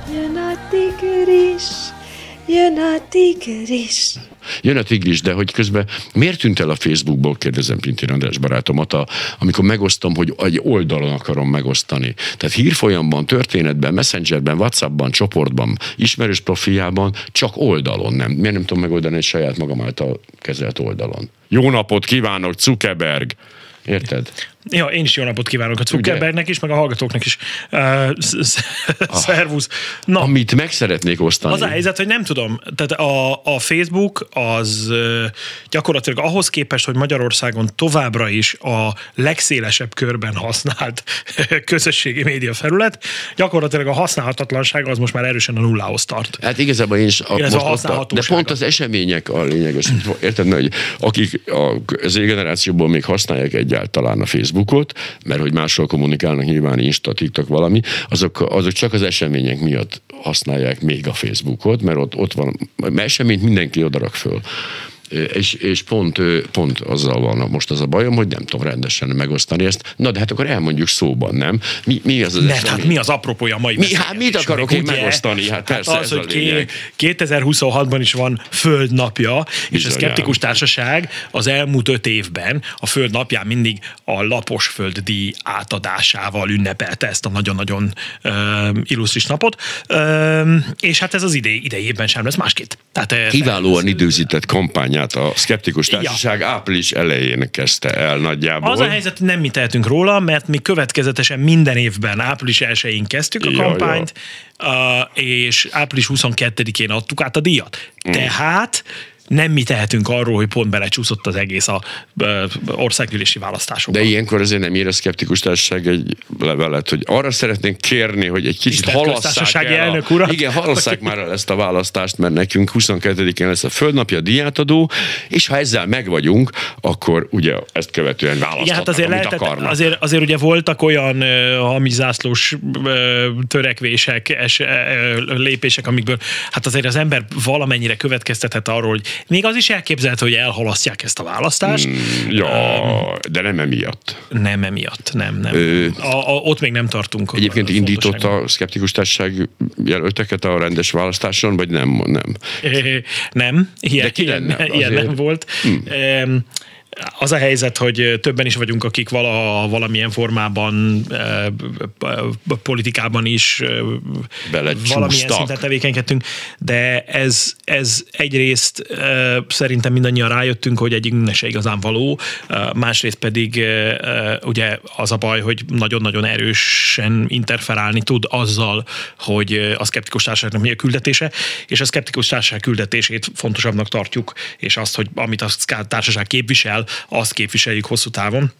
Jön a tigris, jön a tigris. Jön a tigris, de hogy közben miért tűnt el a Facebookból, kérdezem Pintér András barátomat, amikor megosztom, hogy egy oldalon akarom megosztani. Tehát hírfolyamban, történetben, messengerben, WhatsAppban, csoportban, ismerős profiljában, csak oldalon nem. Miért nem tudom megoldani egy saját magam által kezelt oldalon? Jó napot kívánok, Zuckerberg! Érted? Ja, én is jó napot kívánok a Zuckerbergnek is, meg a hallgatóknak is. Szervusz. Na, amit meg szeretnék osztani. Az a helyzet, hogy nem tudom, tehát a Facebook az gyakorlatilag ahhoz képest, hogy Magyarországon továbbra is a legszélesebb körben használt közösségi média felület, gyakorlatilag a használhatatlansága az most már erősen a nullához tart. Hát igazából én is de pont az események a lényeges. Érted, hogy akik az generációból még használják egyáltalán a Facebookot, mert hogy máshol kommunikálnak, nyilván Insta, TikTok valami, azok csak az események miatt használják még a Facebookot, mert ott van, mert eseményt mindenki odarak föl. És pont azzal van most az a bajom, hogy nem tudom rendesen megosztani ezt. Na, de hát akkor elmondjuk szóban, nem? Mi az esemény? Hát mi az apropója mai mit akarok én megosztani? Hát persze az, hogy 2026-ban is van Földnapja, és a Szkeptikus Társaság az elmúlt 5 évben a Földnapján mindig a Lapos Föld-díj átadásával ünnepelte ezt a nagyon-nagyon illusztris napot. És hát ez az idejében sem lesz másképp. Kiválóan időzített kampány a Szkeptikus Társaság április elején kezdte el nagyjából. Az a helyzet, hogy nem mi tehetünk róla, mert mi következetesen minden évben április 1-én kezdtük a kampányt, és április 22-én adtuk át a díjat. Tehát nem mi tehetünk arról, hogy pont belecsúszott az egész a országgyűlési választásokban. De ilyenkor azért nem ír a Szkeptikus Társaság egy levelet, hogy arra szeretnénk kérni, hogy egy kicsit halasszák el. Igen, halasszák már el ezt a választást, mert nekünk 22-én lesz a Földnapja, díjátadó, és ha ezzel megvagyunk, akkor ugye ezt követően választhatnak, igen, hát amit akarnak. Azért ugye voltak olyan hamizászlós törekvések, lépések, amikből hát azért az ember valamennyire következtethet arról, hogy még az is elképzelhető, hogy elhalasztják ezt a választást. De nem emiatt. Nem emiatt, nem. Ott még nem tartunk. Egyébként indított a Szkeptikus Társaság jelölteket a rendes választáson, vagy nem? Nem. Ilyen nem volt. Az a helyzet, hogy többen is vagyunk, akik valamilyen formában politikában is valamilyen szinten tevékenykedtünk, de ez egyrészt szerintem mindannyian rájöttünk, hogy egyikünknek se igazán való, másrészt pedig ugye az a baj, hogy nagyon-nagyon erősen interferálni tud azzal, hogy a Szkeptikus Társaságnak mi a küldetése, és a Szkeptikus Társaság küldetését fontosabbnak tartjuk, és azt, hogy amit a társaság képvisel, azt képviseljük hosszú távon.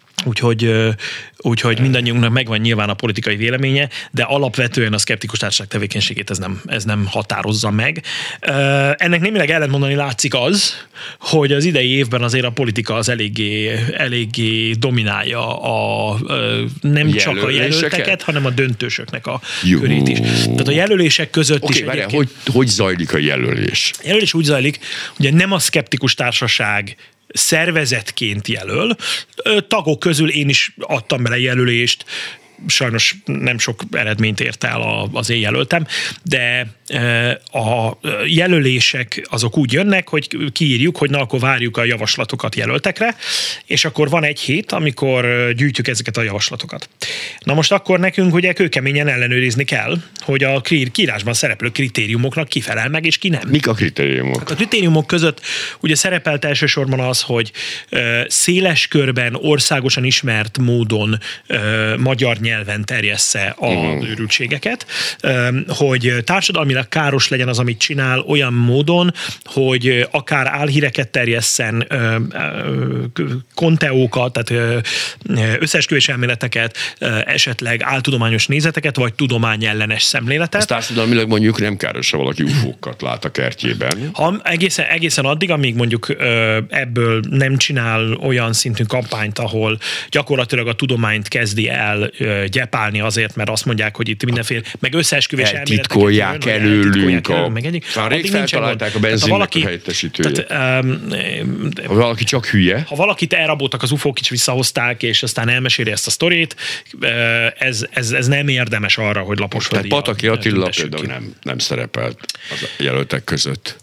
Úgyhogy mindannyiunknak megvan nyilván a politikai véleménye, de alapvetően a Szkeptikus Társaság tevékenységét ez nem határozza meg. Ennek némileg ellentmondani látszik az, hogy az idei évben azért a politika az eléggé dominálja nem csak a jelölteket, hanem a döntősöknek a körét is. Tehát a jelölések között is egyébként... Hogy zajlik a jelölés? A jelölés úgy zajlik, ugye nem a Szkeptikus Társaság szervezetként jelöl. Tagok közül én is adtam bele jelölést, sajnos nem sok eredményt ért el az én jelöltem, de a jelölések azok úgy jönnek, hogy kiírjuk, hogy na akkor várjuk a javaslatokat jelöltekre, és akkor van egy hét, amikor gyűjtjük ezeket a javaslatokat. Na most akkor nekünk ugye kőkeményen ellenőrizni kell, hogy a kiírásban szereplő kritériumoknak kifelel meg, és ki nem. Mik a kritériumok? Hát a kritériumok között ugye szerepelt elsősorban az, hogy széles körben, országosan ismert módon magyar nyelven terjessze az őrültségeket, hogy társadalmilag káros legyen az, amit csinál, olyan módon, hogy akár álhíreket terjesszen, konteókat, tehát összeesküvés elméleteket, esetleg áltudományos nézeteket, vagy tudományellenes szemléletet. Ez társadalmilag mondjuk nem káros, ha valaki ufókat lát a kertjében. Egészen addig, amíg mondjuk ebből nem csinál olyan szintű kampányt, ahol gyakorlatilag a tudományt kezdi el gyepálni azért, mert azt mondják, hogy itt mindenféle, meg összeesküvés elméletek. Titkolják előlünk. Rég feltalálták a benzinnek a helyettesítőjét. Ha valaki csak hülye. Ha valakit elraboltak az UFO-k, is visszahozták, és aztán elmeséli ezt a sztorit, ez nem érdemes arra, hogy laposföldi. Tehát Pataki Attila például nem szerepelt az jelöltek között.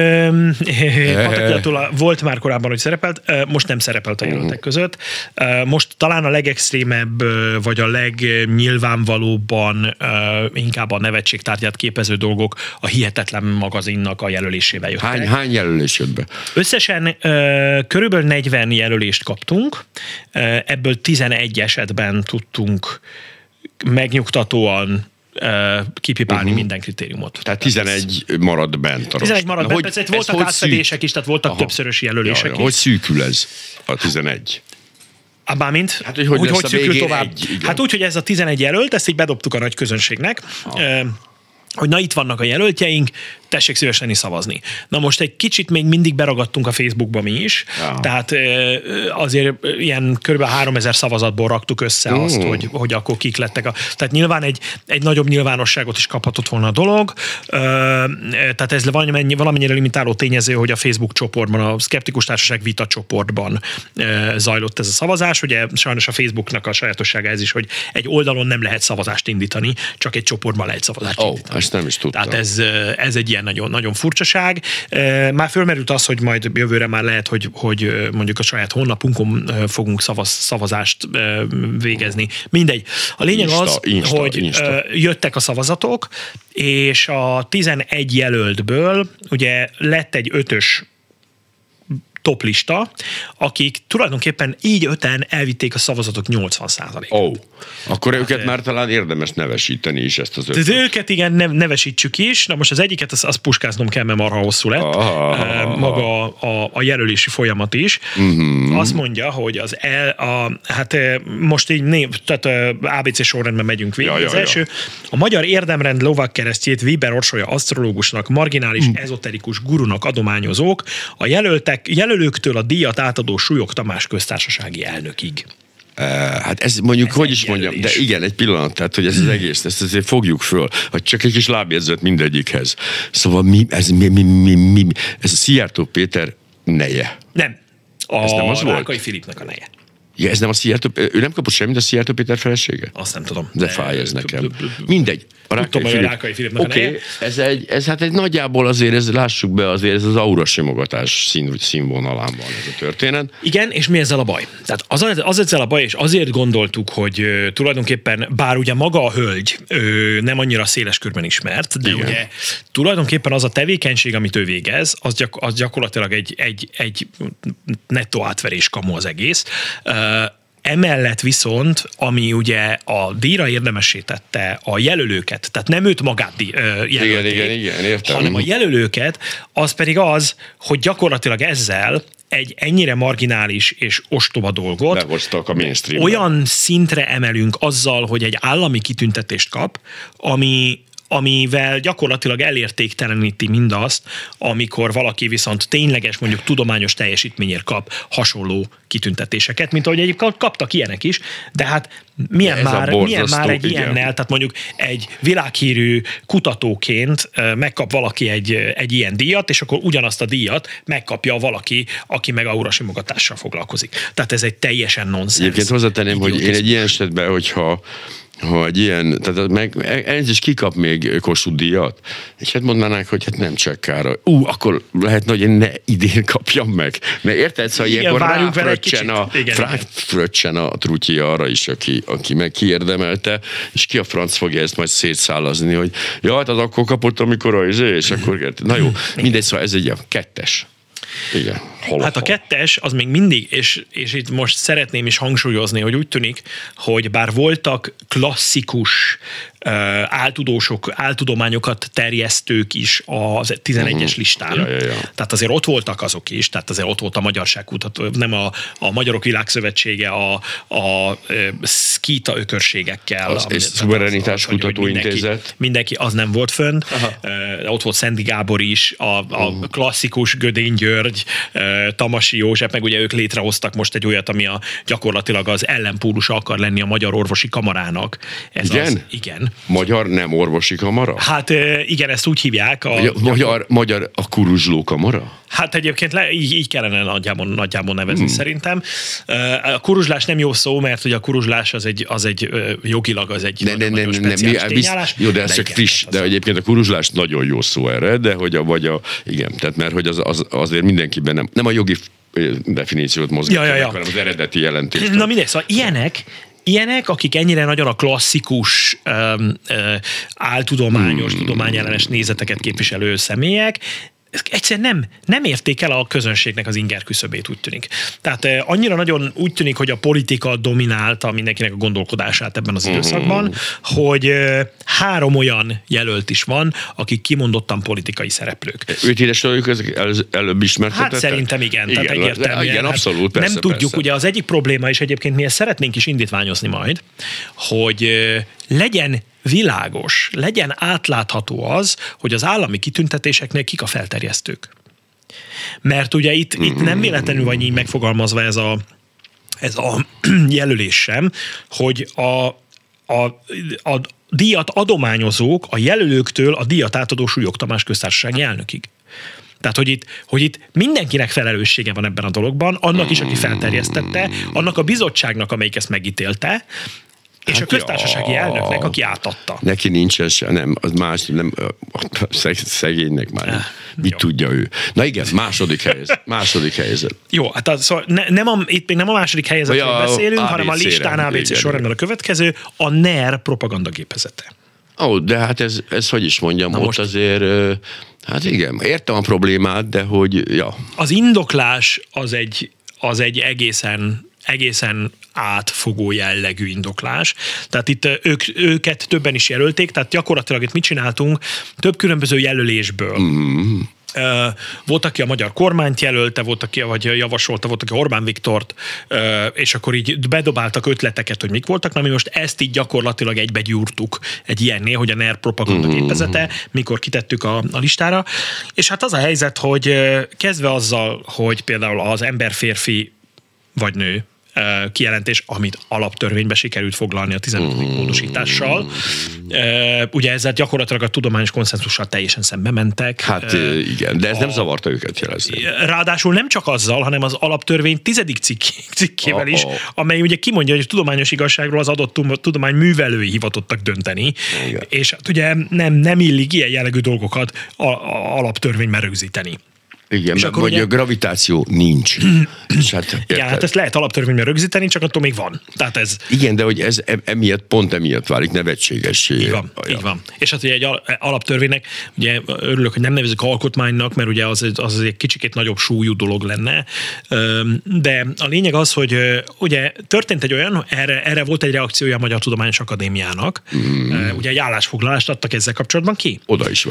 Pataki Attila volt már korábban, hogy szerepelt, most nem szerepelt a jelöltek között. Most talán a legextrémebb, vagy a legnyilvánvalóbban inkább a nevetségtárgyát képező dolgok a Hihetetlen magazinnak a jelölésével jöttek. Hány jelölés jött be? Összesen körülbelül 40 jelölést kaptunk, ebből 11 esetben tudtunk megnyugtatóan kipipálni minden kritériumot. Tehát 11 marad bent. 11 marad bent, persze voltak átfedések is, tehát voltak többszörös jelölések is. Hogy szűkül ez a 11? Bármint, hát, hogy szűkül tovább. Hát úgy, hogy ez a 11 jelölt, ezt így bedobtuk a nagy közönségnek, hogy na itt vannak a jelöltjeink, tessék szívesen szavazni. Na most egy kicsit még mindig beragadtunk a Facebookba mi is, tehát azért ilyen kb. 3000 szavazatból raktuk össze azt, hogy akkor kik lettek. Tehát nyilván egy nagyobb nyilvánosságot is kaphatott volna a dolog, tehát ez valamennyire limitáló tényező, hogy a Facebook csoportban, a Szkeptikus Társaság vita csoportban zajlott ez a szavazás. Ugye sajnos a Facebooknak a sajátossága ez is, hogy egy oldalon nem lehet szavazást indítani, csak egy csoportban lehet szavazást indítani. Ezt nem is tudtam. Tehát ez egy ilyen nagyon, nagyon furcsaság. Már fölmerült az, hogy majd jövőre már lehet, hogy mondjuk a saját honlapunkon fogunk szavazást végezni. Mindegy. A lényeg hogy jöttek a szavazatok, és a 11 jelöltből ugye lett egy 5-ös toplista, akik tulajdonképpen így 5-en elvitték a szavazatok 80%-ot. Akkor őket már talán érdemes nevesíteni is, ezt az 5-öt. Őket igen, nevesítsük is. Na most az egyiket, az puskáznom kell, mert marha hosszú lett. Maga a jelölési folyamat is. Azt mondja, hogy hát most így tehát ABC sorrendben megyünk végig. Az első, a magyar érdemrend lovagkeresztjét Weber Orsolya asztrológusnak, marginális ezoterikus gurunak adományozók, a jelölőktől a díjat átadó Súlyog Tamás köztársasági elnökig. Hát ez mondjuk, ez hogy is mondjam, de igen, egy pillanat, tehát hogy ez az egész, ezt azért fogjuk föl, hogy csak egy kis lábjegyzet mindegyikhez. Szóval ez a Szijjártó Péter neje. Nem. Ez nem az volt? Rákai Filipnek a neje. Ja, ez nem a Szijjártó, ő nem kapott semmit a Szijjártó Péter felesége? Azt nem tudom. De fáj ez nekem. Mindegy. Rákai Filipnek a neje. Ez hát egy nagyjából azért, lássuk be, azért ez az aura simogatás színvonalán van ez a történet. Igen, és mi ezzel a baj? Tehát az ezzel a baj, és azért gondoltuk, hogy tulajdonképpen, bár ugye maga a hölgy nem annyira széles körben ismert, de igen. Ugye tulajdonképpen az a tevékenység, amit ő végez, az gyakorlatilag egy nettó átverés kamu az egész. Emellett viszont, ami ugye a díjra érdemessé tette a jelölőket, tehát nem őt magát jelölték, értem. hanem a jelölőket, az pedig az, hogy gyakorlatilag ezzel egy ennyire marginális és ostoba dolgot behoztak a mainstreambe. Olyan szintre emelünk azzal, hogy egy állami kitüntetést kap, amivel gyakorlatilag elértékteleníti mindazt, amikor valaki viszont tényleges, mondjuk tudományos teljesítményért kap hasonló kitüntetéseket, mint ahogy egyébként kaptak ilyenek is, de hát milyen már egy ilyennel, tehát mondjuk egy világhírű kutatóként megkap valaki egy ilyen díjat, és akkor ugyanazt a díjat megkapja valaki, aki meg aurasimogatással foglalkozik. Tehát ez egy teljesen nonsens. Egyébként hozzátenném, hogy én egy ilyen esetben, hogyha egy ilyen, tehát ez is kikap még Kossuth díjat, és hát mondanák, hogy hát nem csekkára. Akkor lehetne, hogy én ne idén kapjam meg. Mert érted, szóval ilyenkor ráfröccsen a trutyi arra is, aki meg kiérdemelte, és ki a franc fogja ezt majd szétszállazni, hogy ja, hát az akkor kapott, amikor és akkor na jó, mindegy, szóval ez egy ilyen 2. Igen. Hát a 2 az még mindig, és itt most szeretném is hangsúlyozni, hogy úgy tűnik, hogy bár voltak klasszikus áltudományokat terjesztők is a 11-es listán. Ja. Tehát azért ott voltak azok is, tehát azért ott volt a Magyarságkutató, nem a Magyarok Világszövetsége a szkíta ökörségekkel. Az Szuverenitás Kutatóintézet. Mindenki, az nem volt fönt. Ott volt Szendi Gábor is, a klasszikus Gödény György, Tamasi József, meg ugye ők létrehoztak most egy olyat, ami gyakorlatilag az ellenpólusa akar lenni a Magyar Orvosi Kamarának. Igen. Magyar nem orvosi kamara? Hát igen, ezt úgy hívják. Magyar a kuruzsló kamara? Hát egyébként így kellene nagyjából nevezni szerintem. A kuruzslás nem jó szó, mert ugye a kuruzslás az egy jogilag az egy nagyon speciális tényállás. Jó, de ez csak friss, de egyébként a kuruzslás nagyon jó szó erre, de hogy igen, tehát mert hogy azért mindenkiben nem a jogi definíciót mozgatják, hanem az eredeti jelentést. Na mindegy, szóval ilyenek, akik ennyire nagyon a klasszikus, áltudományos, tudományellenes nézeteket képviselő személyek, egyszerűen nem érték el a közönségnek az inger küszöbét, úgy tűnik. Tehát annyira nagyon úgy tűnik, hogy a politika dominálta mindenkinek a gondolkodását ebben az időszakban, hogy 3 olyan jelölt is van, akik kimondottan politikai szereplők. Őt édesülők előbb ismertetettek? Hát szerintem igen. Tehát egyértelműen. Igen, abszolút, persze, nem tudjuk, ugye az egyik probléma is egyébként mi ezt szeretnénk is indítványozni majd, hogy legyen világos, legyen átlátható az, hogy az állami kitüntetéseknél kik a felterjesztők. Mert ugye itt nem véletlenül van így megfogalmazva ez a jelölés sem, hogy a díjat adományozók a jelölőktől a díjat átadó Súlyog Tamás köztársasági elnökig. Tehát, hogy itt mindenkinek felelőssége van ebben a dologban, annak is, aki felterjesztette, annak a bizottságnak, amelyik ezt megítélte, és a köztársasági elnöknek, aki átadta. Neki nincsen se, nem, az más, nem, szegénynek már mit tudja ő. Na igen, második helyzet. Jó, hát szóval itt még nem a második helyzetről beszélünk, hanem a listán ABC sorrendben a következő, a NER propagandagépezete. De hát ez hogy is mondjam, ott azért, hát igen, értem a problémát, de hogy, Az indoklás az egy egészen átfogó jellegű indoklás. Tehát itt őket többen is jelölték, tehát gyakorlatilag itt mit csináltunk? Több különböző jelölésből. Volt, aki a magyar kormányt jelölte, volt, aki vagy javasolta, volt, aki Orbán Viktort, és akkor így bedobáltak ötleteket, hogy mik voltak, na mi most ezt így gyakorlatilag egybegyúrtuk egy ilyennél, hogy a NER propagandagépezete, mikor kitettük a listára. És hát az a helyzet, hogy kezdve azzal, hogy például az ember, férfi vagy nő kijelentés, amit alaptörvénybe sikerült foglalni a 15. módosítással. Ugye ezzel gyakorlatilag a tudományos konszenzussal teljesen szembe mentek. Hát igen, de ez nem zavarta őket jelezni. Ráadásul nem csak azzal, hanem az alaptörvény 10. cikkével is, amely ugye kimondja, hogy a tudományos igazságról az adott tudomány művelői hivatottak dönteni, igen. És hát ugye nem illik ilyen jellegű dolgokat alaptörvényben rögzíteni. Igen, mert mondja, gravitáció nincs. Igen, hát ezt lehet alaptörvényben rögzíteni, csak attól még van. Tehát ez... Igen, de hogy ez pont emiatt válik nevetségessé. Így van. És hát ugye egy alaptörvénynek, ugye örülök, hogy nem nevezik alkotmánynak, mert ugye az egy kicsikét nagyobb súlyú dolog lenne, de a lényeg az, hogy ugye történt egy olyan, erre volt egy reakciója a Magyar Tudományos Akadémiának, ugye egy állásfoglalást adtak ezzel kapcsolatban ki. Oda is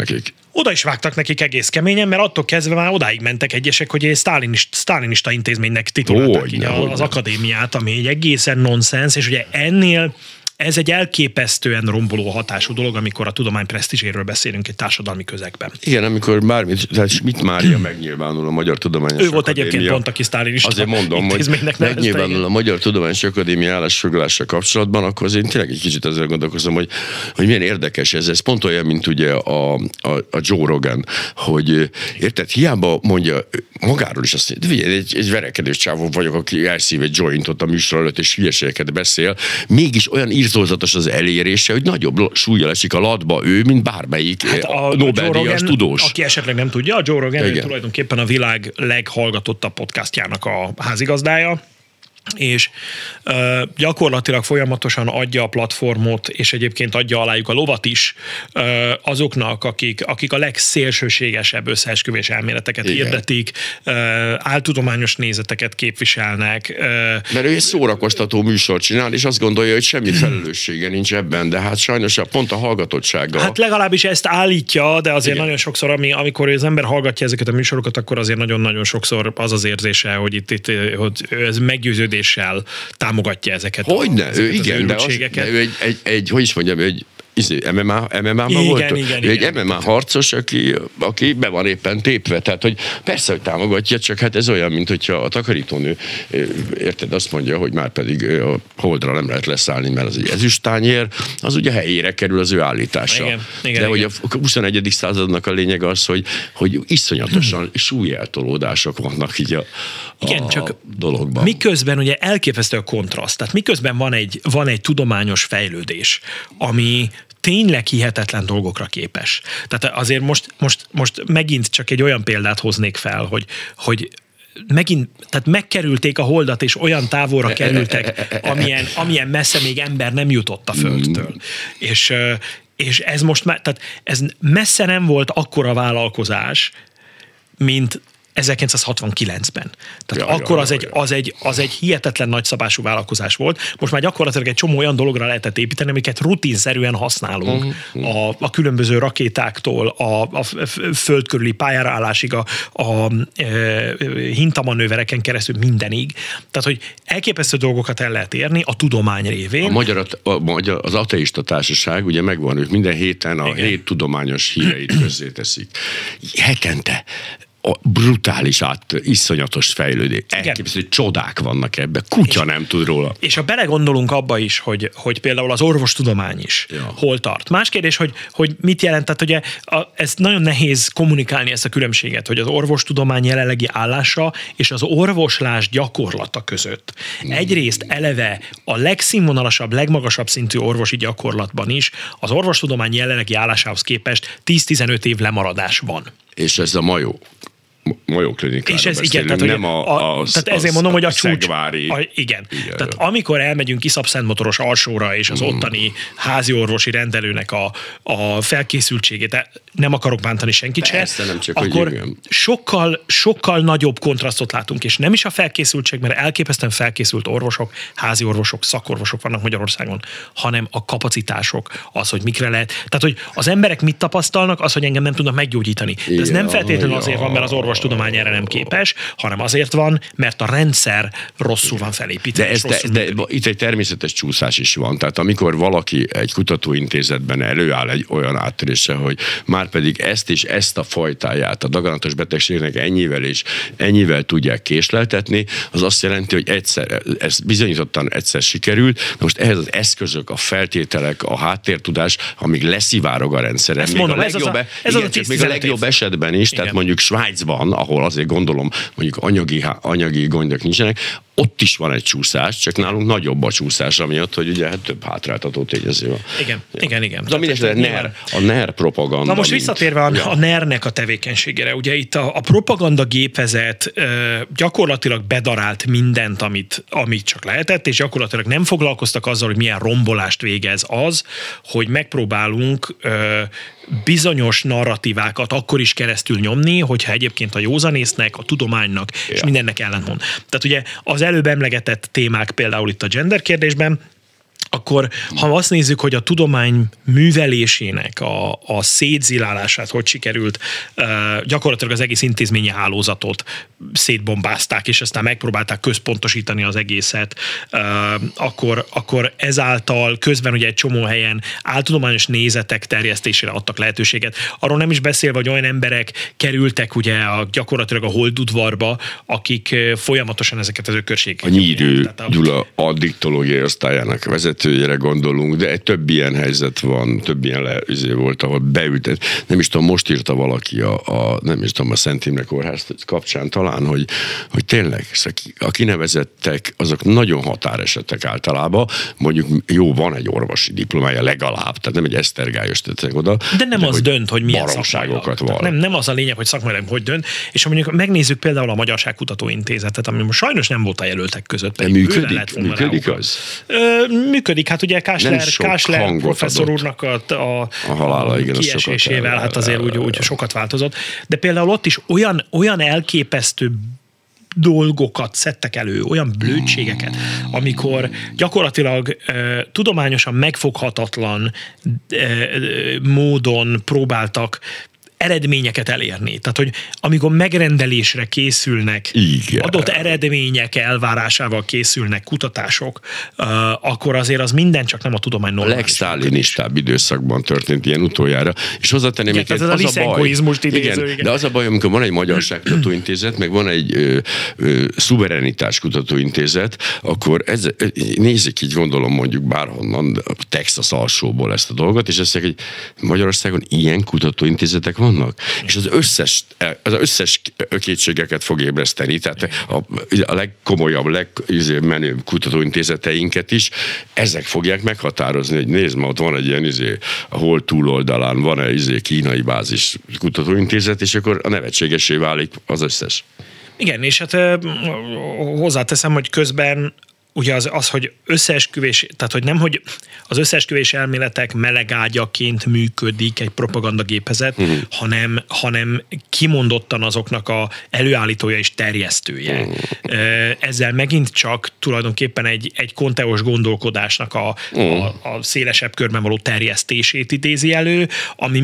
vágtak nekik egész keményen, mert attól kezdve már odáig mentek egyesek, hogy egy sztálinista intézménynek titulálták az akadémiát, ami egy egészen nonsens, és ugye ennél ez egy elképesztően romboló hatású dolog, amikor a tudomány presztízséről beszélünk egy társadalmi közegben. Igen, amikor tehát Schmidt Mária megnyilvánul a Magyar Tudományos Akadémia. Ő volt egyébként pont, aki sztálinista azért mondom, hogy megnyilvánul a Magyar Tudományos Akadémia állásfoglalással kapcsolatban, akkor azért én tényleg egy kicsit ezzel gondolkozom, hogy milyen érdekes ez. Ez pont olyan, mint ugye a Joe Rogan, hogy érted, hiába mondja magáról is azt, hogy egy verekedős csávó vagyok, aki elszív egy jointot a műsor előtt, és hülyeségeket beszél, mégis olyan írtózatos az elérése, hogy nagyobb súllyal esik a latba ő, mint bármelyik Nobel-díjas tudós. Aki esetleg nem tudja, a Joe Rogan tulajdonképpen a világ leghallgatottabb podcastjának a házigazdája. és gyakorlatilag folyamatosan adja a platformot, és egyébként adja alájuk a lovat is azoknak, akik a legszélsőségesebb összeesküvés elméleteket hirdetik, áltudományos nézeteket képviselnek. Mert ő egy szórakoztató műsort csinál, és azt gondolja, hogy semmi felelőssége nincs ebben, de hát sajnos pont a hallgatottsága. Hát legalábbis ezt állítja, de azért nagyon sokszor, amikor az ember hallgatja ezeket a műsorokat, akkor azért nagyon-nagyon sokszor az érzése, hogy itt hogy ez meggyőződéssel támogatja ezeket ő egy hogy is mondjam, MMA-ban volt? Egy MMA harcos, aki be van éppen tépve. Tehát, hogy persze, hogy támogatja, csak hát ez olyan, mint hogyha a takarítónő, érted, azt mondja, hogy már pedig a holdra nem lehet leszállni, mert az egy ezüsttányér, az ugye helyére kerül az ő állítása. De hogy a 21. századnak a lényeg az, hogy iszonyatosan súlyeltolódások vannak így a dologban. Miközben ugye elképesztő a kontraszt. Tehát miközben van egy tudományos fejlődés, ami tényleg hihetetlen dolgokra képes. Tehát azért most megint csak egy olyan példát hoznék fel, hogy megint, tehát megkerülték a holdat, és olyan távolra kerültek, amilyen messze még ember nem jutott a Földtől. És ez most már, tehát ez messze nem volt akkora vállalkozás, mint 1969-ben. Tehát akkor az egy hihetetlen nagyszabású vállalkozás volt. Most már gyakorlatilag egy csomó olyan dologra lehetett építeni, amiket rutinszerűen használunk. A különböző rakétáktól, a föld körüli pályára állásig, a hintamanővereken keresztül mindenig. Tehát, hogy elképesztő dolgokat el lehet érni a tudomány révén. Az ateista társaság, ugye megvan, ők minden héten a 7 tudományos híreit közzéteszik. Hetente brutális iszonyatos fejlődés. Elképesztő csodák vannak ebben. Kutya nem tud róla. És ha belegondolunk abba is, hogy például az orvostudomány is hol tart. Más kérdés, hogy mit jelent, tehát ugye ez nagyon nehéz kommunikálni ezt a különbséget, hogy az orvostudomány jelenlegi állása és az orvoslás gyakorlata között. Egyrészt eleve a legszínvonalasabb, legmagasabb szintű orvosi gyakorlatban is az orvostudomány jelenlegi állásához képest 10-15 év lemaradás van. És ez a Mayo klinikára beszélünk, nem tehát ezért mondom, hogy a csúcs. Igen. Tehát amikor elmegyünk Iszap-Szentmotoros alsóra, és az ottani házi orvosi rendelőnek a felkészültségét, nem akarok bántani senkit se, akkor sokkal nagyobb kontrasztot látunk, és nem is a felkészültség, mert elképesztően felkészült orvosok, házi orvosok, szakorvosok vannak Magyarországon, hanem a kapacitások, az, hogy mikre lehet. Tehát, hogy az emberek mit tapasztalnak, az, hogy engem nem tudnak meggyógyítani. De ez nem feltétlenül azért van, mert az orvostudomány erre nem képes, hanem azért van, mert a rendszer rosszul van felépítve. De itt egy természetes csúszás is van. Tehát amikor valaki egy kutatóintézetben előáll egy olyan áttöréssel, hogy már pedig ezt és ezt a fajtáját a daganatos betegségnek ennyivel tudják késleltetni, az azt jelenti, hogy ez bizonyítottan egyszer sikerült. Most ehhez az eszközök, a feltételek, a háttértudás, amíg leszivárog a rendszeren. Még a legjobb esetben is, tehát mondjuk Svájcban, ahol azért gondolom, mondjuk anyagi gondok nincsenek, ott is van egy csúszás, csak nálunk nagyobb a csúszás, amiatt, hogy ugye több hátráltató tényező van. Igen. De mindesetre a NER propaganda. Na most visszatérve a NER-nek a tevékenységére, ugye itt a propaganda gépezet gyakorlatilag bedarált mindent, amit csak lehetett, és gyakorlatilag nem foglalkoztak azzal, hogy milyen rombolást végez az, hogy megpróbálunk bizonyos narratívákat akkor is keresztül nyomni, hogyha egyébként a józanésznek, a tudománynak és mindennek ellentmond. Tehát ugye az előbb emlegetett témák például itt a gender kérdésben, akkor ha azt nézzük, hogy a tudomány művelésének a szétzilálását hogy sikerült, gyakorlatilag az egész intézményi hálózatot szétbombázták, és aztán megpróbálták központosítani az egészet, akkor ezáltal közben ugye egy csomó helyen áltudományos nézetek terjesztésére adtak lehetőséget. Arról nem is beszélve, hogy olyan emberek kerültek ugye gyakorlatilag a holdudvarba, akik folyamatosan ezeket az ökörségeket. A Nyírő Gyula addiktológiai osztályának vezetője vezetőjére gondolunk, de több ilyen helyzet van, több ilyen volt, ahol beültet. Nem is tudom, most írta valaki nem is tudom, a Szent Imre Kórház kapcsán talán, hogy tényleg a kinevezettek, azok nagyon határesetek általában, mondjuk jó, van egy orvosi diplomája legalább, tehát nem egy esztergályos tettek oda. De nem az dönt, hogy milyen baromságokat van. Nem az a lényeg, hogy szakmailag hogy dönt, és ha mondjuk megnézzük például a Magyarság Kutatóintézetet, ami most sajnos nem volt a jelöltek között. De működik az? Működik, hát ugye Kásler professzor úrnak a halála, igen, kiesésével, hát azért úgy sokat változott. De például ott is olyan elképesztő dolgokat szedtek elő, olyan blödségeket, amikor gyakorlatilag tudományosan megfoghatatlan módon próbáltak eredményeket elérni. Tehát, hogy amikor megrendelésre készülnek, igen, adott eredmények elvárásával készülnek kutatások, akkor azért az minden csak nem a tudomány normális. A legsztálinistább időszakban történt ilyen utoljára. És hozzátenném, hogy ez a liszenkoizmust idéző. Igen, de az a baj, amikor van egy Magyarság Kutatóintézet, meg van egy szuverenitás kutatóintézet, akkor nézik így, gondolom mondjuk bárhonnan, Texas alsóból ezt a dolgot, és azt mondják, hogy Magyarországon ilyen kutatóintézetek vannak, és az összes kétségeket fog ébreszteni, tehát a legkomolyabb, legmenőbb kutatóintézeteinket is, ezek fogják meghatározni, hogy nézd, ma ott van egy ilyen a hol túloldalán van egy kínai bázis kutatóintézet, és akkor a nevetségesé válik az összes. Igen, és hát hozzáteszem, hogy közben ugye az, hogy összeesküvés, tehát hogy nem, hogy az összeesküvés elméletek melegágyaként működik egy propagandagépezet, hanem kimondottan azoknak a előállítója és terjesztője. Ezzel megint csak tulajdonképpen egy konteós gondolkodásnak a szélesebb körben való terjesztését idézi elő, ami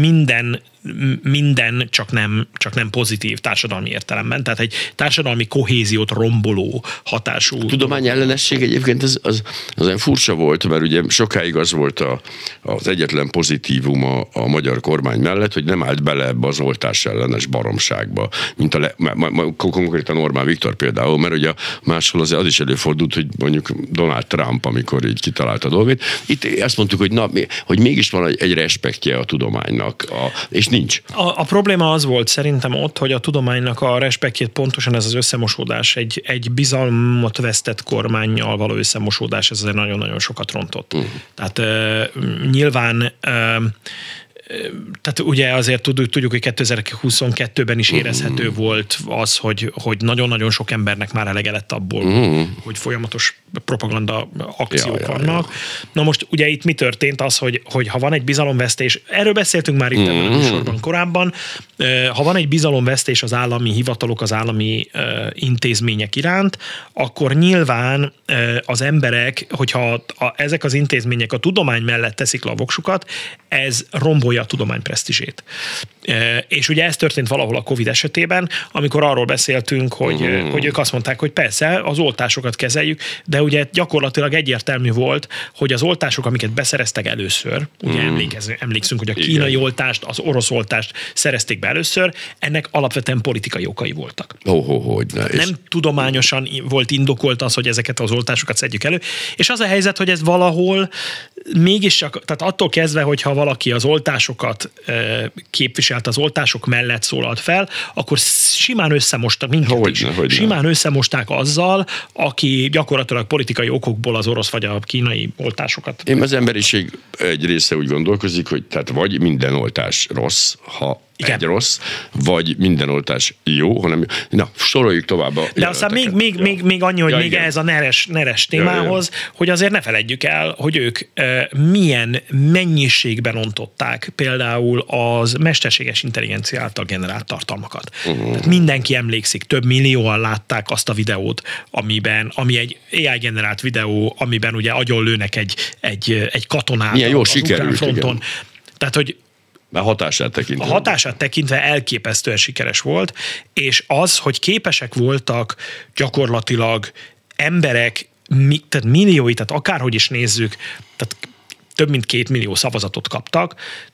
minden csak nem pozitív társadalmi értelemben. Tehát egy társadalmi kohéziót romboló hatású. A tudomány ellenesség egyébként az olyan furcsa volt, mert ugye sokáig az volt az egyetlen pozitívum a magyar kormány mellett, hogy nem állt bele ebbe az oltás ellenes baromságba, mint konkrétan Orbán Viktor például, mert ugye máshol az is előfordult, hogy mondjuk Donald Trump, amikor így kitalálta a dolgét. Itt azt mondtuk, hogy mégis van egy respektje a tudománynak, és nincs. A probléma az volt szerintem ott, hogy a tudománynak a respektjét pontosan ez az összemosódás, egy bizalmat vesztett kormánnyal való összemosódás, ez azért nagyon-nagyon sokat rontott. Tehát nyilván tehát ugye azért tudjuk, hogy 2022-ben is érezhető volt az, hogy nagyon-nagyon sok embernek már elege lett abból, hogy folyamatos propaganda akciók vannak. Na most ugye itt mi történt az, hogy ha van egy bizalomvesztés, erről beszéltünk már itt ebben a műsorban korábban, ha van egy bizalomvesztés az állami hivatalok, az állami intézmények iránt, akkor nyilván az emberek, hogyha ezek az intézmények a tudomány mellett teszik le a voksukat, ez rombolja a tudomány presztízsét. És ugye ez történt valahol a Covid esetében, amikor arról beszéltünk, hogy ők azt mondták, hogy persze, az oltásokat kezeljük, de ugye gyakorlatilag egyértelmű volt, hogy az oltások, amiket beszereztek először, ugye emlékszünk, hogy a kínai oltást, az orosz oltást szerezték be először, ennek alapvetően politikai okai voltak. Nem tudományosan volt indokolt az, hogy ezeket az oltásokat szedjük elő, és az a helyzet, hogy ez valahol mégiscsak, tehát attól kezdve, hogyha valaki az oltásokat képviselt, az oltások mellett szólalt fel, akkor simán összemostak minket is. Simán összemosták azzal, aki gyakorlatilag politikai okokból az orosz vagy a kínai oltásokat. Én az emberiség egy része úgy gondolkozik, hogy tehát vagy minden oltás rossz, ha egy rossz, vagy minden oltás jó, hanem soroljuk tovább. De aztán még annyi, hogy még ehhez a neres témához, hogy azért ne feledjük el, hogy ők milyen mennyiségben ontották például az mesterséges intelligencia által generált tartalmakat. Tehát mindenki emlékszik, több millióan látták azt a videót, ami egy AI generált videó, amiben ugye agyonlőnek egy katonát milyen jó az ukrán fronton. Tehát, hogy a hatását tekintve elképesztően sikeres volt, és az, hogy képesek voltak gyakorlatilag emberek, tehát milliói, tehát akárhogy is nézzük, tehát több mint 2 millió szavazatot kaptak, tehát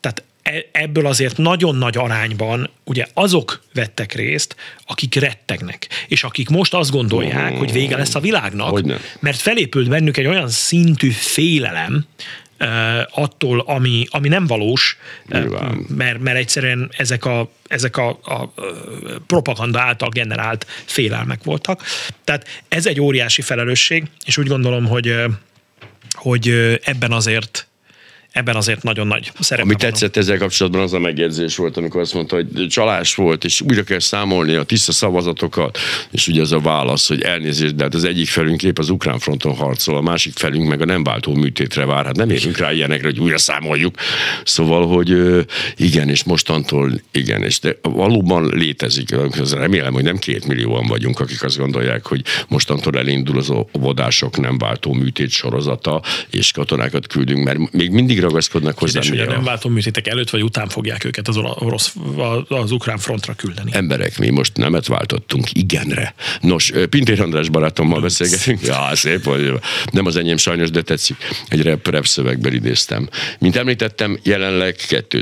ebből azért nagyon nagy arányban ugye azok vettek részt, akik rettegnek, és akik most azt gondolják, hogy vége lesz a világnak, mert felépült bennük egy olyan szintű félelem, attól, ami nem valós, mert egyszerűen ezek a propaganda által generált félelmek voltak. Tehát ez egy óriási felelősség, és úgy gondolom, hogy ebben azért nagyon nagy szerepe Ami van. tetszett ezzel kapcsolatban, az a megjegyzés volt, amikor azt mondta, hogy csalás volt, és újra kell számolni a tiszta szavazatokat, és ugye az a válasz, hogy elnézést, de hát az egyik felünk épp az ukrán fronton harcol, a másik felünk meg a nem váltó műtétre vár. Hát nem érünk rá ilyenekre, hogy újra számoljuk. Szóval, hogy igen, és mostantól igen, és de valóban létezik. Remélem, hogy nem 2 millióan vagyunk, akik azt gondolják, hogy mostantól elindul az óvodások nem váltó műtét sorozata, és katonákat küldünk, mert még mindig ragaszkodnak hozzá. És hogy a nem váltó műtétek előtt vagy után fogják őket az ukrán frontra küldeni. Emberek, mi most nemet váltottunk igenre. Nos, Pintér András barátommal beszélgetünk. Ja, szép, hogy nem az enyém sajnos, de tetszik. Egy rap szövegből idéztem. Mint említettem, jelenleg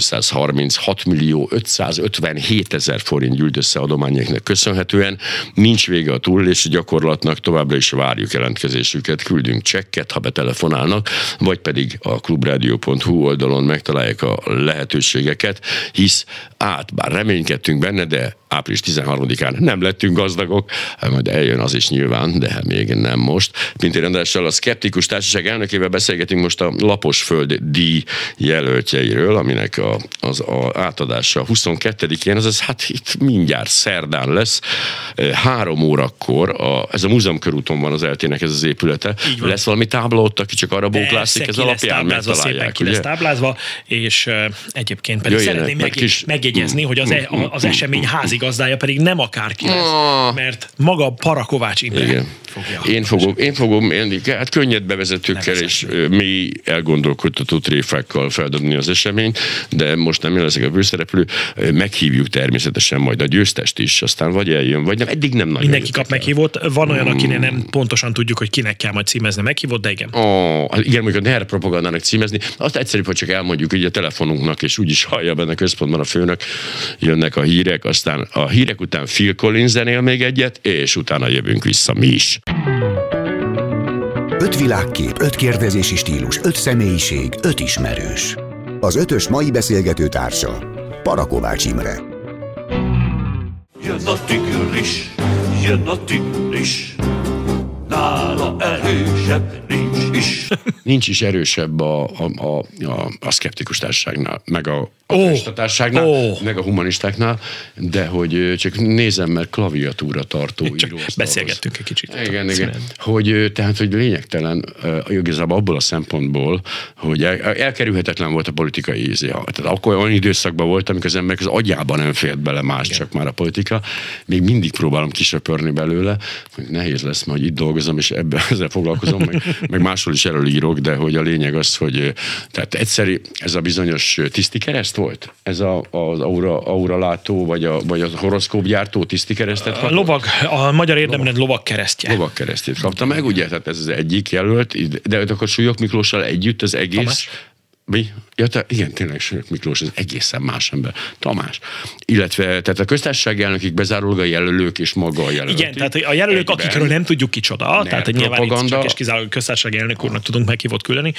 236.557.000 forint gyűlt össze adományoknak köszönhetően. Nincs vége a túlélési gyakorlatnak, továbbra is várjuk jelentkezésüket, küldünk csekket, ha betelefonálnak, vagy pedig a klubradio.hu oldalon megtalálják a lehetőségeket, hisz bár reménykedtünk benne, de április 13-án nem lettünk gazdagok, majd eljön az is nyilván, de még nem most. Pintér Andrással, a Szkeptikus Társaság elnökével beszélgetünk most a Lapos Föld díj jelöltjeiről, aminek az átadása 22-én, azaz hát itt mindjárt szerdán lesz, 3 órakor, ez a Múzeumkörúton van az ELTE-nek ez az épülete. Lesz valami tábla ott, aki csak arra bóklászik, ez alapján megtalálják. Ki lesz táblázva, és egyébként pedig szeretném megjegyezni, hogy az esemény házigazdája pedig nem akárki lesz, mert maga Parakovács Imre fogja. Én fogom hát könnyed bevezetőkkel és mély elgondolkodtató tréfákkal feldobni az eseményt, de most nem leszek a főszereplő, meghívjuk természetesen majd a győztest is, aztán vagy eljön, vagy nem, eddig nem nagyon. Mindenki kap meghívót, van olyan, akinek nem pontosan tudjuk, hogy kinek kell majd címezni meghívót, de igen. Igen, mondjuk a NER propagandának címezni, azt egyszerűbb, hogy csak elmondjuk így a telefonunknak, és úgyis hallja benne központban a főnök, jönnek a hírek, aztán a hírek után Phil Collins zenél még egyet, és utána jövünk vissza mi is. 5 világkép, 5 kérdezési stílus, 5 személyiség, 5 ismerős. Az 5-ös mai beszélgető társa Parakovács Imre. Jön a tigris, nála erősebb nincs is. Nincs is erősebb a Szkeptikus Társaságnál, meg a társaságnál, meg a humanistáknál, de hogy csak nézem, mert klaviatúra tartó író. Beszélgettünk egy kicsit. Igen. Hogy lényegtelen igazából abból a szempontból, hogy elkerülhetetlen volt a politikai íze. Tehát akkor olyan időszakban volt, amikor az emberek az agyában nem fért bele más, csak már a politika. Még mindig próbálom kisöpörni belőle, hogy nehéz lesz, majd itt dolgozom, és ezzel foglalkozom, meg máshol is erről írok, de hogy a lényeg az, hogy tehát egyszerű, ez a bizonyos tiszti kereszt volt? Ez az auralátó, vagy a horoszkópgyártó tiszti keresztet kapta? A magyar érdemrend lovagkeresztje. Lovagkeresztjét kapta meg, ugye? Tehát ez az egyik jelölt, de akkor Súlyog Miklóssal együtt az egész... Tamás? Mi? Ja, igen, tényleg Súlyog Miklós, ez egészen más ember. Tamás. Illetve, tehát a köztársasági elnökig bezárólag a jelölők és maga a jelölti. Igen, tehát a jelölők, akikről nem tudjuk kicsoda, tehát nyilván itt csak és kizárólag a köztársasági elnök úrnak tudunk meghívót küldeni.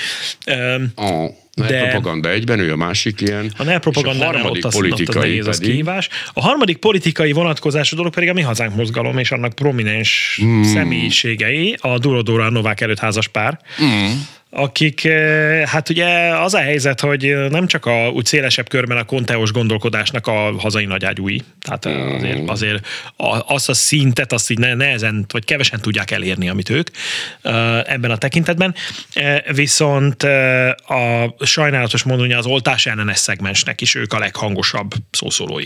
De propaganda egyben, ő a másik ilyen. A propaganda ott az nehéz az kihívás. A harmadik politikai vonatkozású dolog pedig a Mi Hazánk mozgalom és annak prominens személyiségei, a Durodóra Novák előtt házas pár. Akik, hát ugye az a helyzet, hogy nem csak úgy szélesebb körben a konteós gondolkodásnak a hazai nagyágyúi, tehát azért azt a szintet, azt így nehezen, vagy kevesen tudják elérni, amit ők ebben a tekintetben. Viszont a sajnálatos módon az oltás ellenes szegmensnek is ők a leghangosabb szószólói.